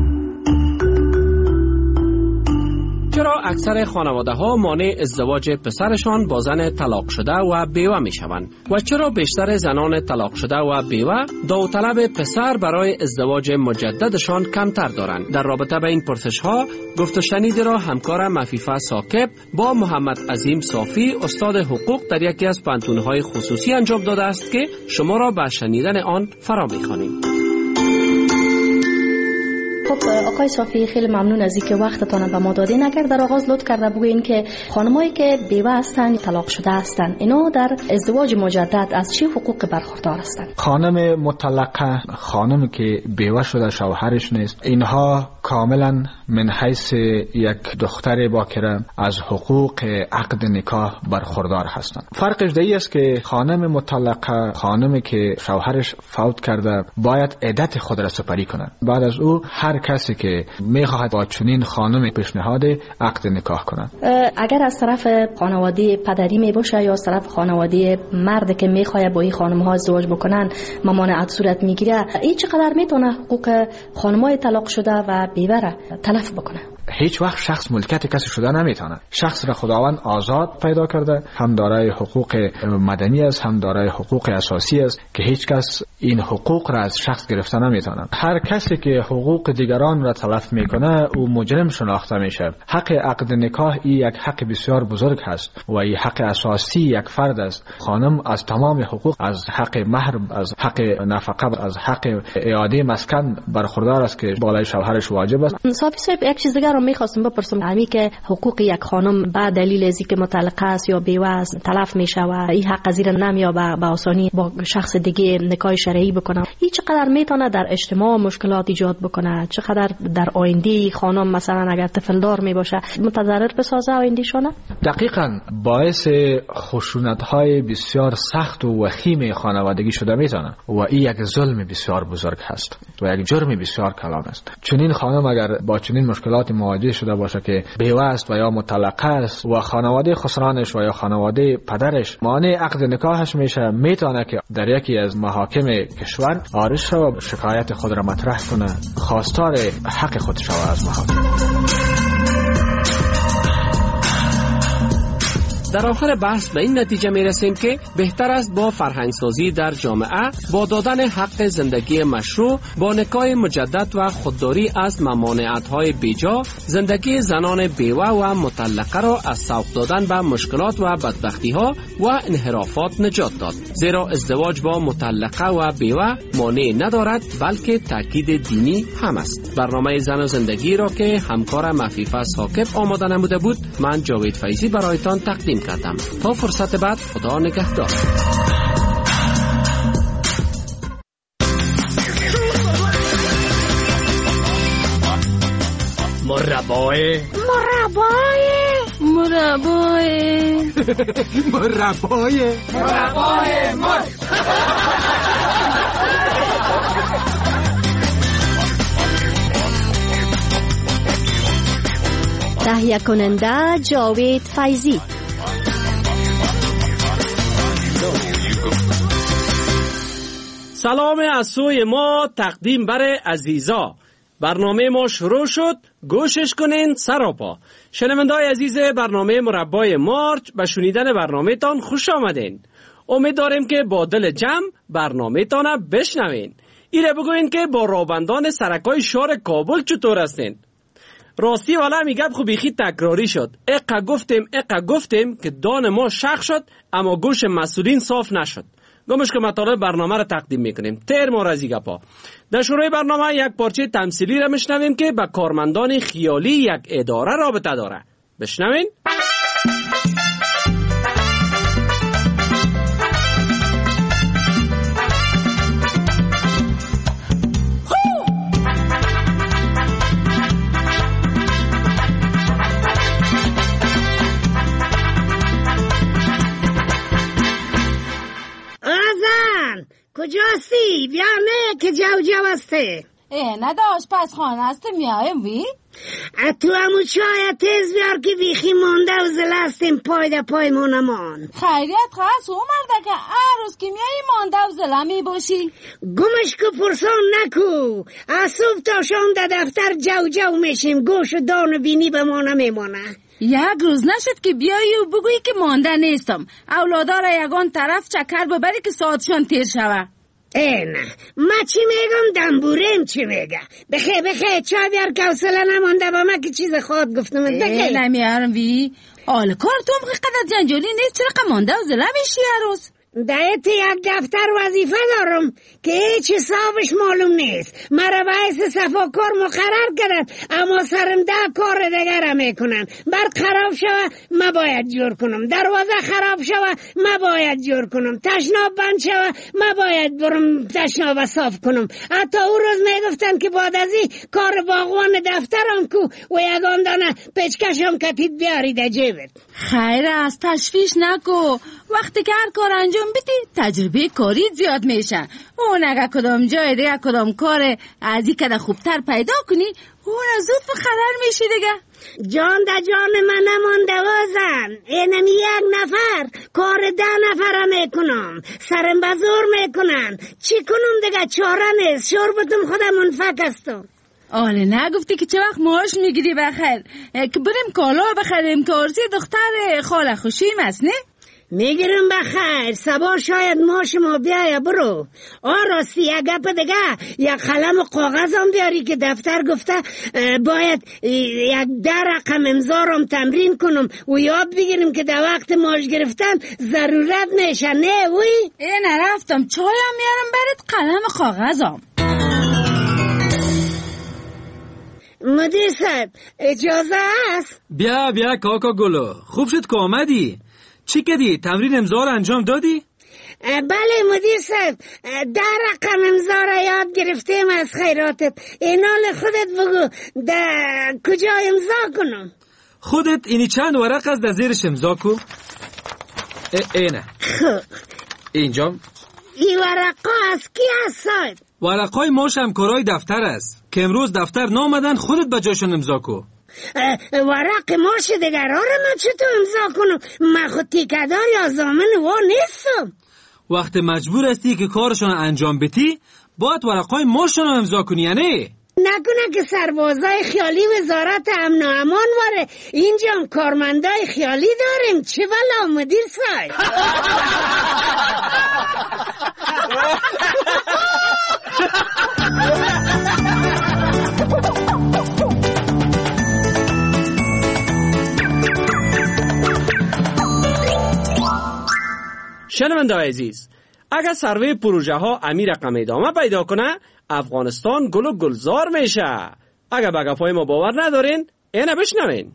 چرا اکثر خانواده ها مانع ازدواج پسرشان با زن طلاق شده و بیوه می شوند و چرا بیشتر زنان طلاق شده و بیوه داوطلب پسر برای ازدواج مجددشان کمتر دارند؟ در رابطه با این پرسش ها گفت و شنیدی را همکار مفیفه ثاقب با محمد عظیم صافی استاد حقوق در یکی از پانتون‌های خصوصی انجام داده است که شما را به شنیدن آن فرا می‌خوانیم. خب آقای صافی، خیلی ممنون از اینکه وقتتون به ما دادین. اگر در آغاز لطف کرده بگوین که خانمایی که بیوه هستند، طلاق شده هستند، اینا در ازدواج مجدد از چه حقوق برخوردار هستند؟ خانم مطلقه، خانمی که بیوه شده شوهرش نیست، اینها کاملا من حیث یک دختر باکره از حقوق عقد نکاح برخوردار هستند. فرقش دیگه است که خانم مطلقه، خانمی که شوهرش فوت کرده، باید عدت خود را سپری کنه. بعد از او هر کسی که میخواهد با چنین خانم پیشنهاد عقد نکاح کنه. اگر از طرف خانواده پدری می باشه یا از طرف خانواده مرد که میخواد با این خانم ها ازدواج بکنن ممانعت صورت میگیره، این چقدر میتونه حقوق خانمای طلاق شده و بیوه را تلف بکنه؟ هیچ وقت شخص ملکیت کسی شده نمیتونه. شخص را خداوند آزاد پیدا کرده، هم دارای حقوق مدنی است، هم دارای حقوق اساسی است که هیچ کس این حقوق را از شخص گرفته نمیتونه. هر کسی که حقوق دیگران را تلف میکنه او مجرم شناخته میشه. حق عقد نکاح این یک حق بسیار بزرگ هست و این حق اساسی یک فرد است. خانم از تمام حقوق، از حق مهر، از حق نفقه، از حق اعاده مسکن برخوردار است که بالای شوهرش واجب است. صافی صاحب، یک چیز دیگر رو میخواستم بپرسم، همین که حقوق یک خانم به دلیل از اینکه مطلقه است یا بیوه است تلف میشه و این حق از این نمیابه به آسانی با شخص دیگه نکاح شرعی بکنه، این چقدر میتونه در اجتماع مشکلات ایجاد بکنه؟ چقدر در آینده خانم مثلا اگر طفل دار می باشه متضرر بسازه آیندهشونه؟ دقیقاً باعث خشونت‌های بسیار سخت و وخیم خانوادگی شده میتونه و این یک ظلم بسیار بزرگ هست و یک جرم بسیار کلان است. چنین خانم اگر با چنین مشکلات مواجه شده باشه که بیوه است و یا مطلقه است و خانواده خسرانش و یا خانواده پدرش مانع عقد نکاحش میشه، میتونه که در یکی از محاکم کشور عارض شود و شکایت خود را مطرح کنه، خواستار حق خود شود از محاکم. در آخر بحث به این نتیجه می رسیم که بهتر است با فرهنگسازی در جامعه، با دادن حق زندگی مشروع، با نکاح مجدد و خودداری از ممانعت‌های بیجا، زندگی زنان بیوه و مطلقه را از سوق دادن به مشکلات و بدبختی‌ها و انحرافات نجات داد. زیرا ازدواج با مطلقه و بیوه مانع ندارد بلکه تاکید دینی هم است. برنامه زن و زندگی را که همکار مفیفه ثاقب آماده نموده بود، من جاوید فیضی برایتان تقدیم کردم. تا فرصت بعد، خدا نگهدار. مربای مربای مربای مربای مربای مر تهیه کننده جاوید فیضی. سلام از سوی ما تقدیم بر عزیزا. برنامه ما شروع شد، گوشش کنین سراپا. شنونده‌های عزیز برنامه مربای مارچ، به شنیدن برنامه تان خوش آمدین. امید داریم که با دل جمع برنامه تان بشنوین. ایره بگوین که با رابندان سرکای شهر کابل چطور هستین؟ راستی والا میگم خو بیخی تکراری شد. اقا گفتیم اقا گفتیم که دان ما شخ شد اما گوش مسئولین صاف نشد. گمش که مطالب برنامه را تقدیم میکنیم. تیر ما رازی گپا. در شروع برنامه یک پارچه تمثیلی را میشنویم که با کارمندان خیالی یک اداره رابطه داره. بشنوین. کجاستی؟ بیا نه که جو جو هسته. اه نداشت پس خانه هسته میایم وی؟ تو همو چای تیز بیار که بیخی مانده و زلستیم پای ده پای مونمان. خیریت خواست او مرده که عروز که میایی مانده و زله می باشی؟ گمش که پرسان نکو. از صبح تا شام ده دفتر جو جو میشیم، گوش و دان و بینی به ما نمیمانه. یک روز نشد که بیایی و بگویی که مانده نیستم. اولادا را یگان طرف چکر ببری که ساعتشان تیر شوه. ای نه، ما چی میگم دنبوریم چی میگه. بخی بخی چای بیار کوسله نمانده با ما که چیز خود گفتم. ای نمیارم وی. آل کار تو هم قدر جنجالی نیست، چرا مانده و زله میشی هر روز؟ دایت یک دفتر وظیفه دارم که هیچ حسابش معلوم نیست. مرا باعث صفاکار مقرر کردن اما سرم ده کار دیگر میکنن. برق خراب شوه ما باید جور کنم، دروازه خراب شوه ما باید جور کنم، تشناب بند شوه ما باید برم تشناب صاف کنم. حتی او روز میگفتن که بعد از این کار باغوان دفترم کو و یگان دانه پیچکشم کتید بیارید جیبت. خیر از تشویش نکو. وقتی که هر کار انجام بدی تجربه کاری زیاد میشه. اون اگه کدام جای دیگه کدام کار از این کده خوبتر پیدا کنی اون زود به خطر میشی دیگه. جان دا جان من نمانده وازن. اینم یک نفر کار ده نفره میکنم، سرم بزور میکنن. چی کنم دیگه؟ چاره نیست. شربتم خودم منفک استم. آله نگفتی که چه وقت معاش میگیری بخیر که بریم کالا بخریم که عرضی دختر خاله خوشیم است نه؟ میگیرم بخیر. سبا شاید ماش ما بیایه برو. آن راستی یک گپ دیگه، یک قلم و کاغذ هم بیاری که دفتر گفته باید یک ده رقم امضا تمرین کنم و یاد بگیریم که در وقت ماش گرفتن ضرورت میشه نه وی؟ این رفتم چایم میارم برات قلم و کاغذم. مدیر صاحب اجازه است؟ بیا بیا کاکا گلو، خوب شد که آمدی. چی کردی؟ تمرین امضا رو انجام دادی؟ بله مدیر صاحب، ده رقم امضا را یاد گرفتیم از خیراتت. اینال خودت بگو در کجا امضا کنم؟ خودت اینی چند ورق از در زیرش امضا کو؟ اینه اینجا. این ورقا از کی هست صاحب؟ ورقای ماش همکارای دفتر است که امروز دفتر نامدن، خودت به جاشون امضا کو. ورق ماش دیگر را من چطور امضا کنم؟ من خود تیکدار یا زامن و نیستم. وقت مجبور هستی که کارشون انجام بدی باید ورقای ماشون امضا کنی یعنی؟ نکنه که سربازای خیالی وزارت امن و امان واره. اینجا هم کارمندای خیالی داریم. چه بلا مدیر صاحب؟ شنونده عزیز، اگر سروی پروژه ها امی رقم ادامه پیدا کنه افغانستان گل و گلزار میشه. اگر به گپای ما باور ندارین اینه بشنوین.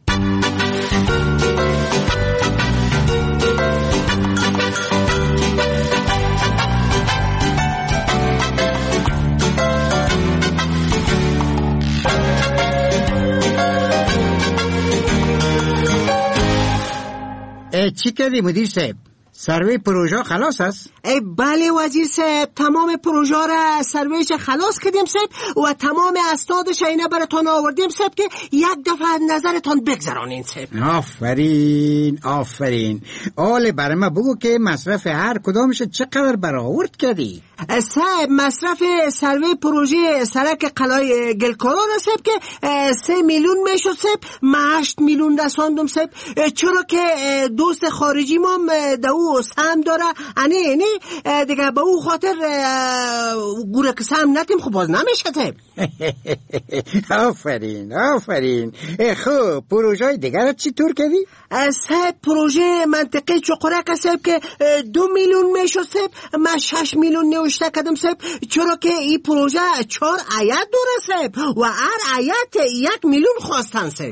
چی کردی مدیر صاحب؟ سروی پروژه خلاص است؟ بله وزیر صاحب، تمام پروژه را سرویش خلاص کردیم صاحب و تمام اسنادش اینه براتون آوردیم صاحب که یک دفعه نظرتون بگذرانین صاحب. آفرین آفرین. آل برای ما بگو که مصرف هر کدامش چقدر برآورد کردی؟ صاحب مصرف سروی پروژه سرک قلعه گلکارا را صاحب که سه میلیون میشد صاحب، ما هشت میلیون رساندم صاحب، چرا که دوست خارجی ما دو سهم داره انه انه دیگه به او خاطر گوره که سهم نتیم خب باز نمیشه صاحب. آفرین آفرین. خب پروژه دیگر چی طور کردی؟ صاحب پروژه منطقه چقرک صاحب که دو میلیون میشد صاحب، ما شش میلیون نوشته کردم صاحب، چرا که این پروژه چهار آیت داره صاحب و هر آیت یک میلیون خواستن صاحب.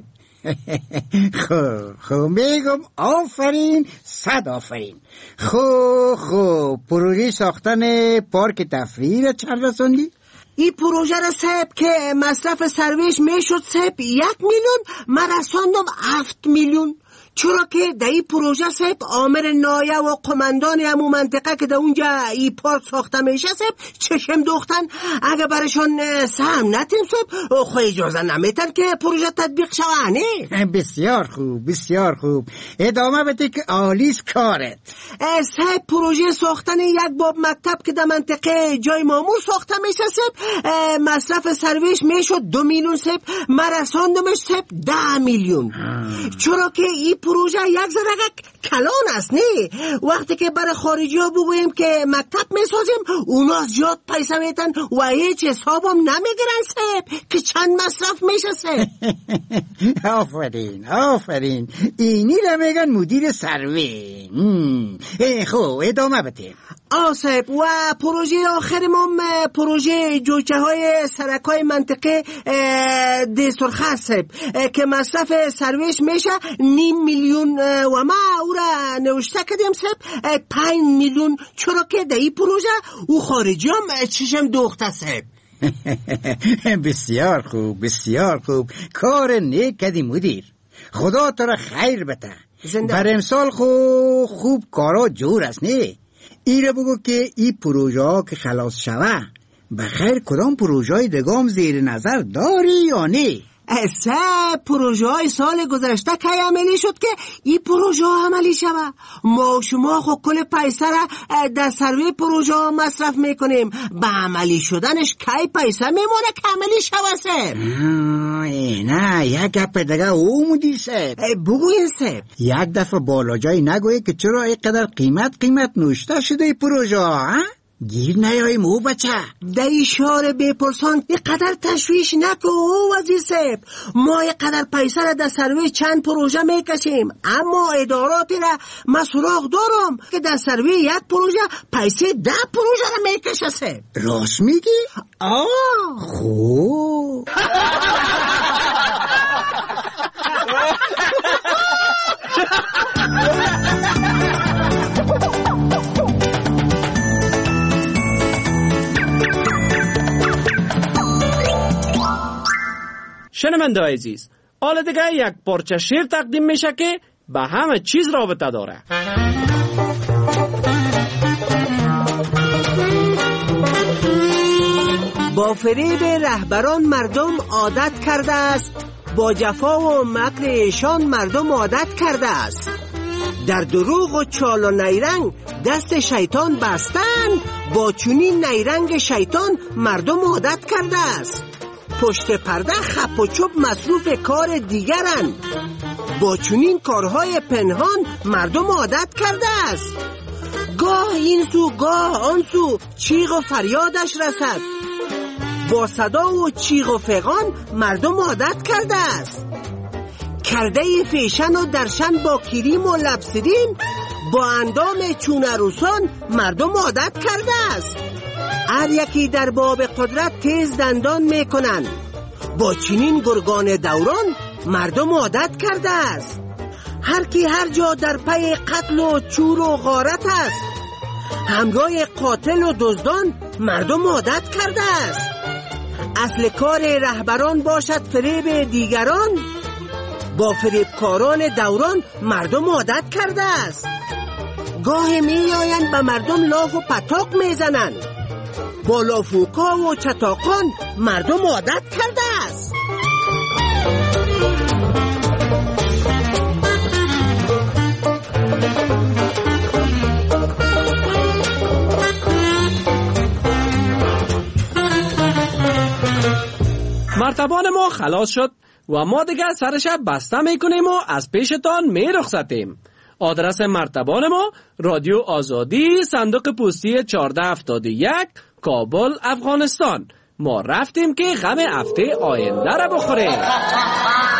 خب خب میگم آفرین صد آفرین. خب خب پروژه ساختن پارک تفریحی را چند رساندی؟ این پروژه را صاحب که مصرف سرویش میشد صاحب یک میلیون، ما رساندم هفت میلیون، چرا که در این پروژه صاحب آمر نایه و قماندان همون منطقه که در اونجا این پارک ساخته میشه صاحب چشم دوختن، اگه برشان سهم نتیم صاحب خو اجازه نمیتن که پروژه تطبیق شوانه. بسیار خوب بسیار خوب، ادامه بده که آلیس کارت. صاحب پروژه ساختن یک باب مکتب که در منطقه جای مامور ساخته میشه صاحب، مصرف سرویش میشد دو میلیون صاحب، ما رساندمش صاحب ده میلیون، چرا که این پروژه یک ذره کلان است نه، وقتی که برای خارجی ها بگوییم که مکتب میسازیم اونا زیاد پیسه میتن و هیچ حساب هم نمیگیرن صاحب که چند مصرف میشه صاحب. آفرین آفرین، اینی را میگن مدیر سروی. خب ادامه بده. آه صاحب و پروژه آخر ما پروژه جوچه های سرک های منطقه دسترخه صاحب که مصرف سرویش میشه نیم میلیون و ما او را نوشته کردیم صاحب پنج میلیون، چرا که در این پروژه او خارجی هم چشم دوخته صاحب. بسیار خوب بسیار خوب، کار نیک کردی مدیر، خدا تو را خیر بده. بر امسال خوب خوب کارا جور است نه. ای را بگو که این پروژه ها که خلاص شوه بخیر کدام پروژه های دگام زیر نظر داری یا نه؟ سه پروژه های سال گذشته که عملی شد که این پروژه ها عملی شوه. ما شما خود کل پیسه را در سروی پروژه ها مصرف میکنیم، به عملی شدنش کی پیسه میمونه که عملی شوه سه؟ نه یک گپ دیگه او مدیر صاحب بگوین صاحب. یک دفعه بالا جای نگویی که چرا اینقدر قیمت قیمت نوشته شده ای پروژه ها؟ گیر نیایی مو بچه در اشاره بپرسان اینقدر تشویش نکو وزیر صاحب، ما اینقدر پیسه را در سروی چند پروژه میکشیم، اما اداراتی را من سراغ دارم که در سروی یک پروژه پیسه ده پروژه را میکشه صاحب. راست میگی؟ آه خوب. شنونده عزیز، حالا دیگه یک پارچه شعر تقدیم میشه که به همه چیز رابطه داره. با فریب رهبران مردم عادت کرده است، با جفا و مکر ایشان مردم عادت کرده است، در دروغ و چال و نیرنگ دست شیطان بستن، با چنین نیرنگ شیطان مردم عادت کرده است، پشت پرده خپ و چوب مصروف کار دیگرند، با چنین کارهای پنهان مردم عادت کرده است، گاه این سو گاه آن سو چیغ و فریادش رسد، با صدا و چیغ و فغان مردم عادت کرده است، کرده فیشن و درشن با کریم و لبسرین، با اندام چون عروسان مردم عادت کرده است، هر یکی در باب قدرت تیز دندان میکنن، با چنین گرگان دوران مردم عادت کرده است، هر کی هر جا در پی قتل و چور و غارت است، همراه قاتل و دزدان مردم عادت کرده است، اصل کار رهبران باشد فریب دیگران، با فریبکاران دوران مردم عادت کرده است، گاه می آیند به مردم لاف و پتاق میزنند. با لافوکا و چتاقان مردم عادت کرده است. مرتبان ما خلاص شد و ما دیگه سرش بسته میکنیم و از پیشتان میرخصتیم. آدرس مرتبان ما رادیو آزادی، صندوق پستی چهارده هفتاد و یک، کابل، افغانستان. ما رفتیم که غم هفته آینده را بخوریم.